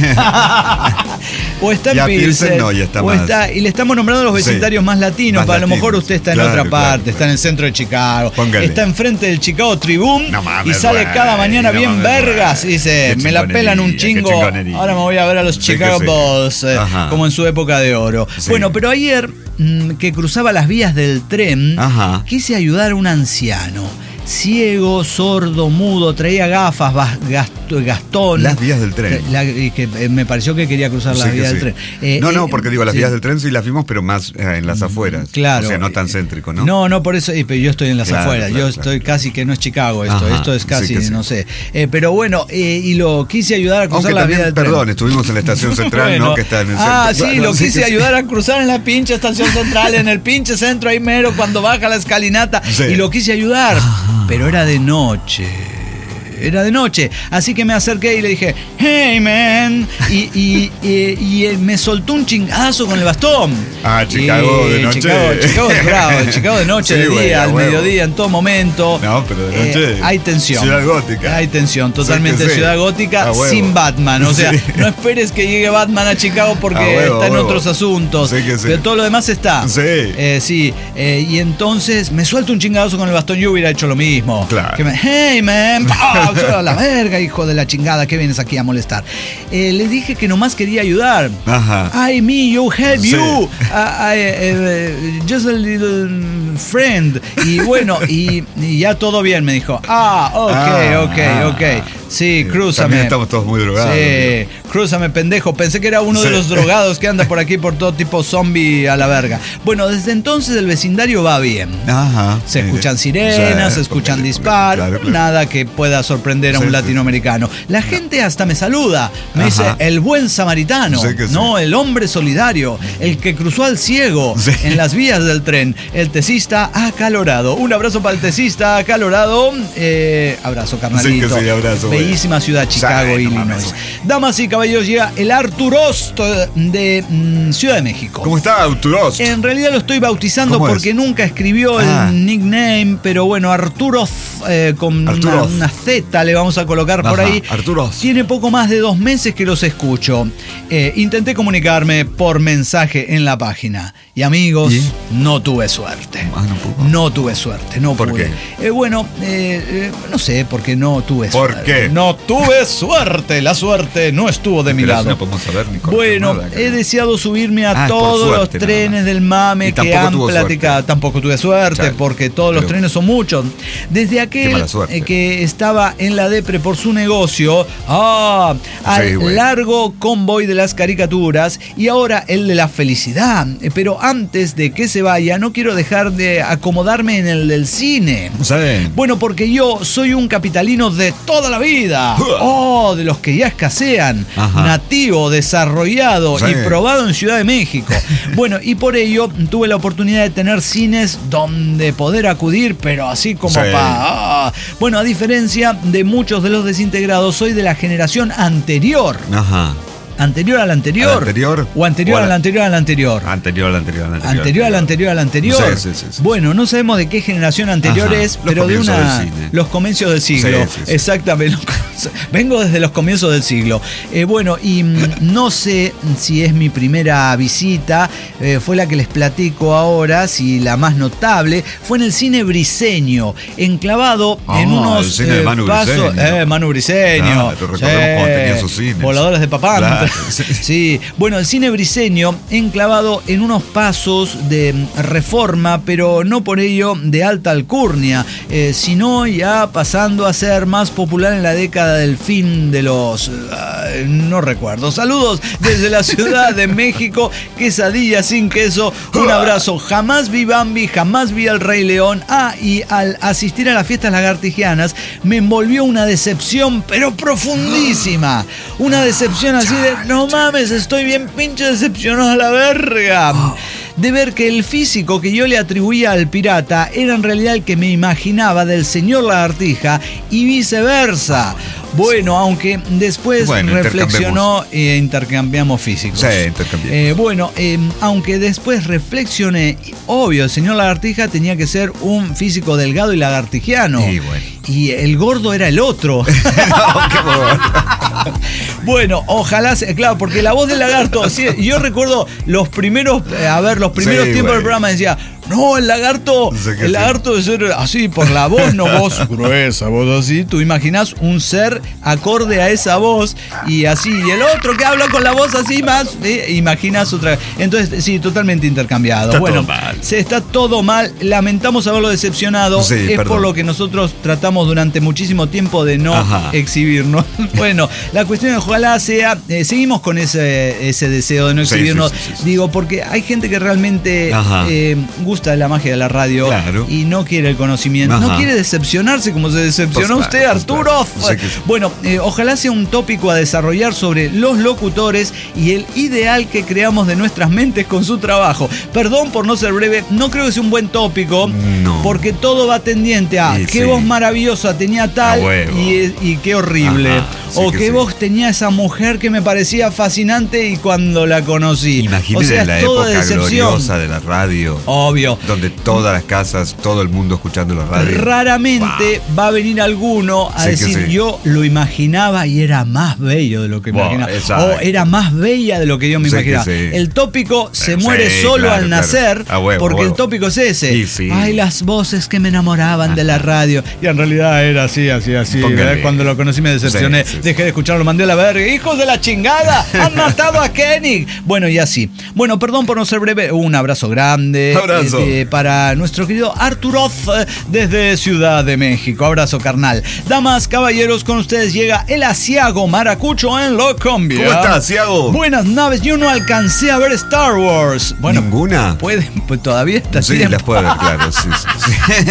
o está en Ya Pilsen Pilsen. no, ya está o más. está- y le estamos nombrando los Sí. vecindarios más latinos. Más para a lo mejor latinos. usted está en Claro, otra claro, parte, claro. está en el centro de Chicago. Póngale. Está enfrente del Chicago Tribune No mames, y sale güey, cada mañana no bien mames, vergas. güey. Y dice, Qué me la pelan un chingonería, chingo. qué chingonería. Ahora me voy a ver a los Sí que Chicago sí. Bulls, eh, Ajá. como en su época de oro. Sí. Bueno, pero ayer mm, que cruzaba las vías del tren, Ajá. quise ayudar a un anciano. Ciego, sordo, mudo, traía gafas, bas- gast- Gastón. Las vías del tren. La- y que eh, me pareció que quería cruzar las Sí que vías sí. del tren. Eh, no, no, eh, porque digo, las sí. vías del tren sí las vimos, pero más eh, en las afueras. Claro. O sea, no tan céntrico, ¿no? No, no, por eso, eh, pero yo estoy en las Claro, afueras, claro, yo claro. estoy casi que no es Chicago esto, Ajá, esto es casi, sí que sí. no sé. Eh, pero bueno, eh, y lo quise ayudar a cruzar Aunque la vía también, del tren. perdón, estuvimos en la estación central, Bueno. ¿no? Que está en el Ah, centro. sí, Bueno, lo sí quise que sí. ayudar a cruzar en la pinche estación central, en el pinche centro ahí mero, cuando baja la escalinata. Sí. Y lo quise ayudar, pero era de noche. Era de noche, así que me acerqué y le dije, hey man, y, y, y- y él me soltó un chingazo con el bastón. Ah, Chicago Y de noche. Chicago, Chicago es bravo, Chicago de noche, Sí, de güey, día, a al huevo. mediodía, en todo momento. No, pero de noche. Eh, hay tensión. Ciudad gótica. Hay tensión, totalmente Sí que sí. ciudad gótica A huevo. sin Batman. O sea, Sí. no esperes que llegue Batman a Chicago porque A huevo, está en a huevo. otros asuntos. Sí que sí. Pero todo lo demás está. Sí. Eh, sí. Eh, y entonces me suelto un chingadazo con el bastón. Yo hubiera hecho lo mismo. Claro. Que me, hey man, ¡pah! a la verga, hijo de la chingada, que vienes aquí a molestar. Eh, les dije que nomás quería ayudar. Ajá. I, me, you, help Sí. you. I, I, eh, just a little friend. Y bueno, y, y ya todo bien, me dijo. Ah, ok, Ah, ok, ah. ok. Sí, crúzame. También estamos todos muy drogados. Sí, crúzame, pendejo. Pensé que era uno de Sí. los drogados que anda por aquí por todo tipo zombie a la verga. Bueno, desde entonces el vecindario va bien. Ajá. Se Sí. escuchan sirenas, Sí, se escuchan porque- disparos, claro, claro. nada que pueda sorprender a Sí, un sí. latinoamericano. La gente hasta me saluda, me Ajá. dice el buen samaritano, Sí que sí. no, el hombre solidario, el que cruzó al ciego Sí. en las vías del tren, el tesista acalorado. Un abrazo para el tesista acalorado. Eh, abrazo, carnalito. Sí que sí, abrazo, güey. Bellísima ciudad, Chicago, Sí, no Illinois. mames, güey. Damas y caballeros, llega el Arturost de mm, Ciudad de México. ¿Cómo está, Arturos? En realidad lo estoy bautizando ¿Cómo es? porque nunca escribió Ah. el nickname, pero bueno, Arturo eh, con una, Arturo. una Z le vamos a colocar por Ajá, ahí. Arturo. Tiene poco más de dos meses que los escucho. Eh, intenté comunicarme por mensaje en la página. Y amigos, ¿Y? no tuve suerte. Ah, no pudo. No tuve suerte, no ¿Por pude. Eh, bueno, eh, eh, no sé, porque no tuve ¿Por suerte. qué? No tuve suerte. La suerte no estuvo de mi Pero eso lado. no podemos saber ni con Bueno, nada, he creo. deseado subirme a Ah, por todos suerte, los nada trenes más. del mame Y que tampoco han tuvo platicado. suerte. Tampoco tuve suerte, Claro. porque todos los Pero- trenes son muchos. Desde Qué aquel mala suerte. eh, que estaba en la depre por su negocio, ah, al Sí, güey. largo convoy de las caricaturas y ahora el de la felicidad. Eh, Pero antes de que se vaya, no quiero dejar de acomodarme en el del cine. ¿Saben? Bueno, porque yo soy un capitalino de toda la vida. Oh, de los que ya escasean. Ajá. Nativo, desarrollado Sí. y probado en Ciudad de México. Bueno, y por ello tuve la oportunidad de tener cines donde poder acudir, pero así como Sí. para... Bueno, a diferencia de muchos de los desintegrados, soy de la generación anterior. Ajá. ¿Anterior al anterior? ¿Al anterior? ¿O anterior o al anterior al anterior? Anterior al anterior al anterior. Anterior al anterior al anterior. Sí, sí, sí, sí. Bueno, no sabemos de qué generación anterior Ajá, es, los pero de comienzos una. del cine. Los comienzos del siglo. Sí, sí, sí. Exactamente. Vengo desde los comienzos del siglo. Eh, bueno, y mm, no sé si es mi primera visita, eh, fue la que les platico ahora, si la más notable, fue en el cine Briseño, enclavado Ah, en unos el cine de eh, Manu pasos. Briseño. Eh, Manu Briseño. Claro, recordemos cuando tenía sus cines. Voladores de Papantla. Claro, sí. Sí, bueno, el cine Briseño enclavado en unos pasos de Reforma, pero no por ello de alta alcurnia, eh, sino ya pasando a ser más popular en la década del fin de los... Uh, no recuerdo. Saludos desde la Ciudad de México, quesadilla sin queso, un abrazo. Jamás vi Bambi, jamás vi al Rey León. Ah, y al asistir a las fiestas lagartijanas me envolvió una decepción, pero profundísima. Una decepción así de, no mames, estoy bien pinche decepcionado a la verga. De ver que el físico que yo le atribuía al pirata era en realidad el que me imaginaba del señor Lagartija y viceversa. Bueno, aunque después Bueno, reflexionó e intercambiamos físicos. Sí, intercambiamos. Eh, bueno, eh, aunque después reflexioné, obvio, el señor Lagartija tenía que ser un físico delgado y lagartijiano. Y bueno. Y el gordo era el otro. No, qué horror. Bueno, ojalá, sea, claro, porque la voz del lagarto, sí, yo recuerdo los primeros, eh, a ver, los primeros Sí, tiempos güey. del programa decía, no, el lagarto, Sí que el sí. lagarto de ser así, por la voz, no voz gruesa, voz así, tú imaginas un ser acorde a esa voz y así, y el otro que habla con la voz así más, eh, imaginas otra. Entonces, sí, totalmente intercambiado. Está bueno, todo mal. se está todo mal, lamentamos haberlo decepcionado, Sí, es perdón. por lo que nosotros tratamos durante muchísimo tiempo de no Ajá. exhibirnos. Bueno, la cuestión es ojalá sea, eh, seguimos con ese, ese deseo de no Sí, exhibirnos, sí, sí, sí, sí. digo, porque hay gente que realmente Ajá. eh, gusta de la magia de la radio Claro. y no quiere el conocimiento, no Ajá. quiere decepcionarse como se decepcionó Pues usted, claro, pues Arturo. claro. Sí que sí. Bueno, eh, ojalá sea un tópico a desarrollar sobre los locutores y el ideal que creamos de nuestras mentes con su trabajo. Perdón por no ser breve, no creo que sea un buen tópico, No. porque todo va tendiente a Sí, qué sí. voz maravillosa tenía tal A huevo. y, y qué horrible. Ajá, sí o que qué sí. voz tenía esa mujer que me parecía fascinante y cuando la conocí. Imagínense o sea, la es todo época decepción. gloriosa de la radio. Obvio. Donde todas las casas, todo el mundo escuchando la radio. Raramente va a venir alguno a Sí que decir sí. yo lo imaginaba y era más bello de lo que Wow, imaginaba. exacto. O era más bella de lo que yo me Sí que imaginaba. sí. El tópico se Sí, muere solo claro, al claro. nacer A huevo, porque a huevo. el tópico es ese. Sí, sí. Ay, las voces que me enamoraban de la radio. Y en realidad era así, así, así. Póngale. ¿verdad? Cuando lo conocí me decepcioné. Sí, sí, sí. Dejé de escucharlo, mandé a la verga. ¡Hijos de la chingada! ¡Han matado a Kenny! Bueno, y así. Bueno, perdón por no ser breve. Un abrazo grande. Abrazo. eh, eh, para nuestro querido Arturoz eh, desde Ciudad de México. Abrazo carnal. Damas, caballeros, con ustedes llega el asiago maracucho en Locombia. ¿Cómo estás, Ciago? Buenas naves. Yo no alcancé a ver Star Wars. Bueno, ¿Ninguna? pueden, pues todavía está Sí, tiempo. las puedo ver, claro. Sí, sí, sí.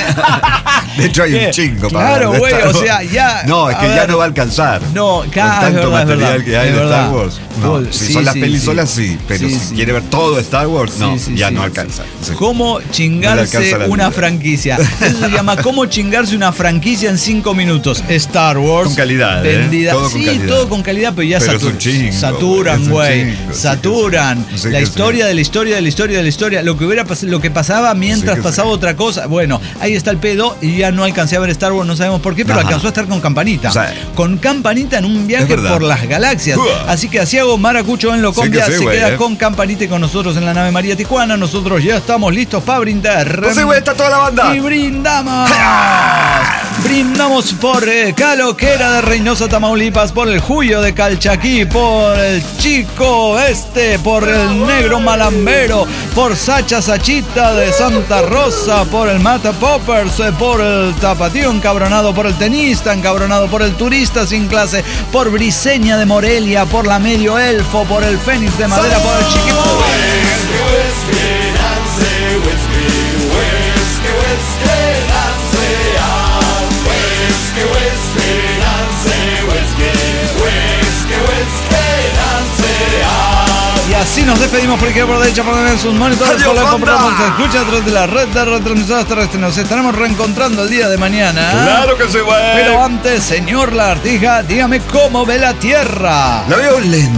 De hecho, hay ¿Qué? un chingo para Claro, ver de güey, Star o Wars. sea, ya, No, es a que ya ver. no va a alcanzar. No, Con claro, tanto es verdad, es material verdad, que hay es de verdad. Star Wars. No, Vos- si sí, son las sí, pelis sí. solas, sí. Pero Sí, si sí. quiere ver todo de Star Wars, no, Sí, sí, ya sí, no sí. alcanza. Sí. ¿Cómo No le chingarse alcanza la una vida. franquicia? Eso se llama ¿cómo chingarse una franquicia en cinco minutos? Star Wars. Con calidad, ¿eh? Vendida. Todo con sí, calidad. todo con calidad, pero ya Pero es satu- un chingo, saturan, es un güey. chingo, sí que Saturan. sí. Sí la que historia sí. de la historia de la historia de la historia. Lo que hubiera pas- lo que pasaba mientras Sí que pasaba sí. otra cosa. Bueno, ahí está el pedo y ya no alcancé a ver Star Wars, no sabemos por qué, pero Ajá. alcanzó a estar con Campanita. O sea, con Campanita en un viaje es verdad. por las galaxias. Uah. Así que Asiago Maracucho en Locombia Sí que sí, se güey, queda eh. con Campanita y con nosotros en la nave María Tijuana. Nosotros ya estamos listos para brindar. Pues sí, güey, está toda la banda. Y brindamos. Brindamos por eh, Caloquera de Reynosa, Tamaulipas, por el Julio de Calchaquí, por el Chico Este, por el Negro Malambero, por Sacha Sachita de Santa Rosa, por el Mata Poppers, eh, por el Tapatío encabronado, por el tenista encabronado, por el turista sin clase, por Briseña de Morelia, por la Medio Elfo, por el Fénix de Madera, por el Chiquimón. Y así nos despedimos por izquierda, por derecha, por derecha, sus monitores, Adiós, por la banda. compramos, se escucha a través de la red de retransmisoras terrestres. Nos estaremos reencontrando el día de mañana. Claro que sí, güey. Pero antes, señor Lagartija, dígame cómo ve la Tierra. La veo lenta.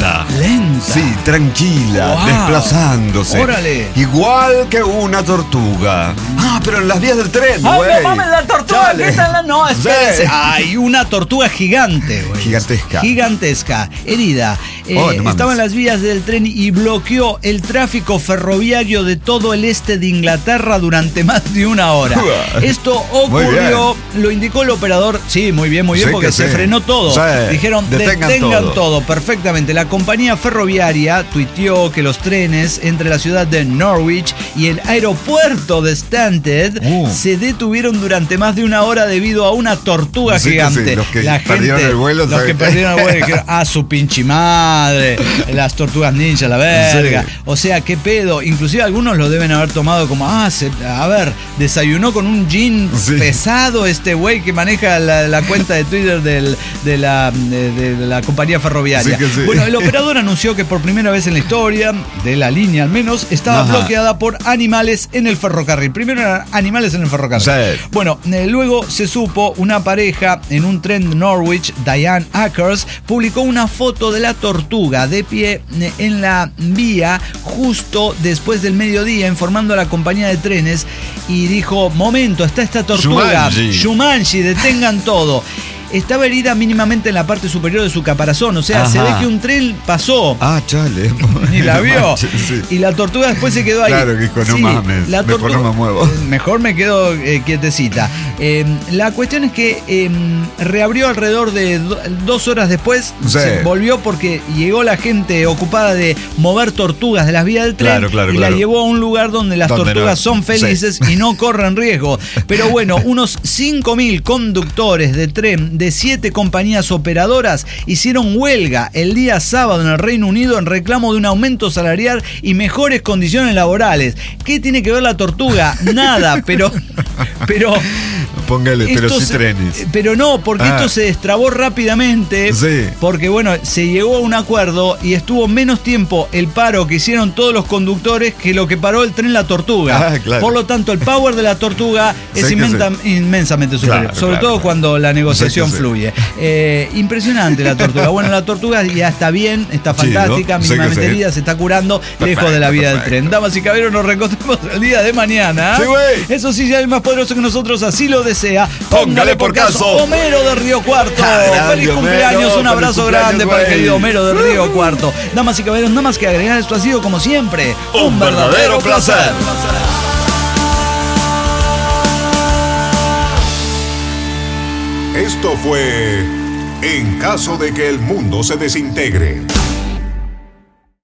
lenta. Lenta. Sí, tranquila, Wow. desplazándose. Órale. Igual que una tortuga. Ah, pero en las vías del tren, ¡Ay, güey. no mames, la tortuga! Chale. ¿Qué tal la...? No, espérense. Sí. Hay una tortuga gigante, güey. Gigantesca. Gigantesca, herida. Eh, Oh, no mames. estaba en las vías del tren y bloqueó el tráfico ferroviario de todo el este de Inglaterra durante más de una hora. Esto ocurrió, lo indicó el operador. Sí, muy bien, muy bien, Sí, porque que se sí. frenó todo. Sí. Dijeron, Detengan detengan, todo. todo. Perfectamente. La compañía ferroviaria tuiteó que los trenes entre la ciudad de Norwich y el aeropuerto de Stansted Uh. se detuvieron durante más de una hora debido a una tortuga Sí, que gigante. sí, los que La perdieron gente, el vuelo, los ¿sabe? que perdieron el vuelo dijeron, ah, su pinche madre, las tortugas ninja, la verga. Sí. O sea, qué pedo. Inclusive algunos lo deben haber tomado como, ah, se- a ver, desayunó con un jean Sí. pesado este güey que maneja la, la cuenta de Twitter del- de, la, de, de la compañía ferroviaria. Sí que sí. Bueno, el operador anunció que por primera vez en la historia, de la línea al menos, estaba Ajá. bloqueada por animales en el ferrocarril. Primero eran animales en el ferrocarril. Sí. Bueno, eh, luego se supo, una pareja en un tren de Norwich, Diane Ackers, publicó una foto de la tortuga de pie eh, en la vía justo después del mediodía, informando a la compañía de trenes y dijo, momento, está esta tortuga, Shumanji. Shumanji, detengan todo. Estaba herida mínimamente en la parte superior de su caparazón, o sea, Ajá. se ve que un tren pasó. Ah, chale. Y la vio. manches, sí. Y la tortuga después se quedó ahí. Claro, que dijo, no mames, mejor no me muevo. eh, Mejor me quedo eh, quietecita. Eh, la cuestión es que eh, reabrió alrededor de do- dos horas después. Sí. Se volvió porque llegó la gente ocupada de mover tortugas de las vías del tren. Claro, claro, y claro. la llevó a un lugar donde las Donde tortugas no- son felices sí. y no corren riesgo. Pero bueno, unos cinco mil conductores de tren de siete compañías operadoras hicieron huelga el día sábado en el Reino Unido en reclamo de un aumento salarial y mejores condiciones laborales. ¿Qué tiene que ver la tortuga? Nada, pero... pero Póngale, pero esto sí se- trenes. Pero no, porque Ah. esto se destrabó rápidamente. Sí. Porque, bueno, se llegó a un acuerdo y estuvo menos tiempo el paro que hicieron todos los conductores que lo que paró el tren La Tortuga. Ah, claro. Por lo tanto, el power de la tortuga es Sí que inmensa- inmensamente superior. Claro, sobre claro, todo claro. cuando la negociación Sí que sí. fluye. Eh, impresionante la tortuga. Bueno, la tortuga ya está bien, está Chido. fantástica, Sí que mínimamente sí. herida, se está curando, Perfecto, lejos de la vida del perfecto. tren. Damas y caballeros, nos reencontramos el día de mañana. Sí, güey. Eso sí, ya es más poderoso que nosotros, así lo desea. Póngale por caso. Homero de Río Cuarto. Grande, Feliz Homero. cumpleaños, un Feliz abrazo cumpleaños, grande para el güey. querido Homero de Río Cuarto. Damas y caballeros, nada más que agregar, esto ha sido como siempre Un verdadero placer. Esto fue En caso de que el mundo se desintegre.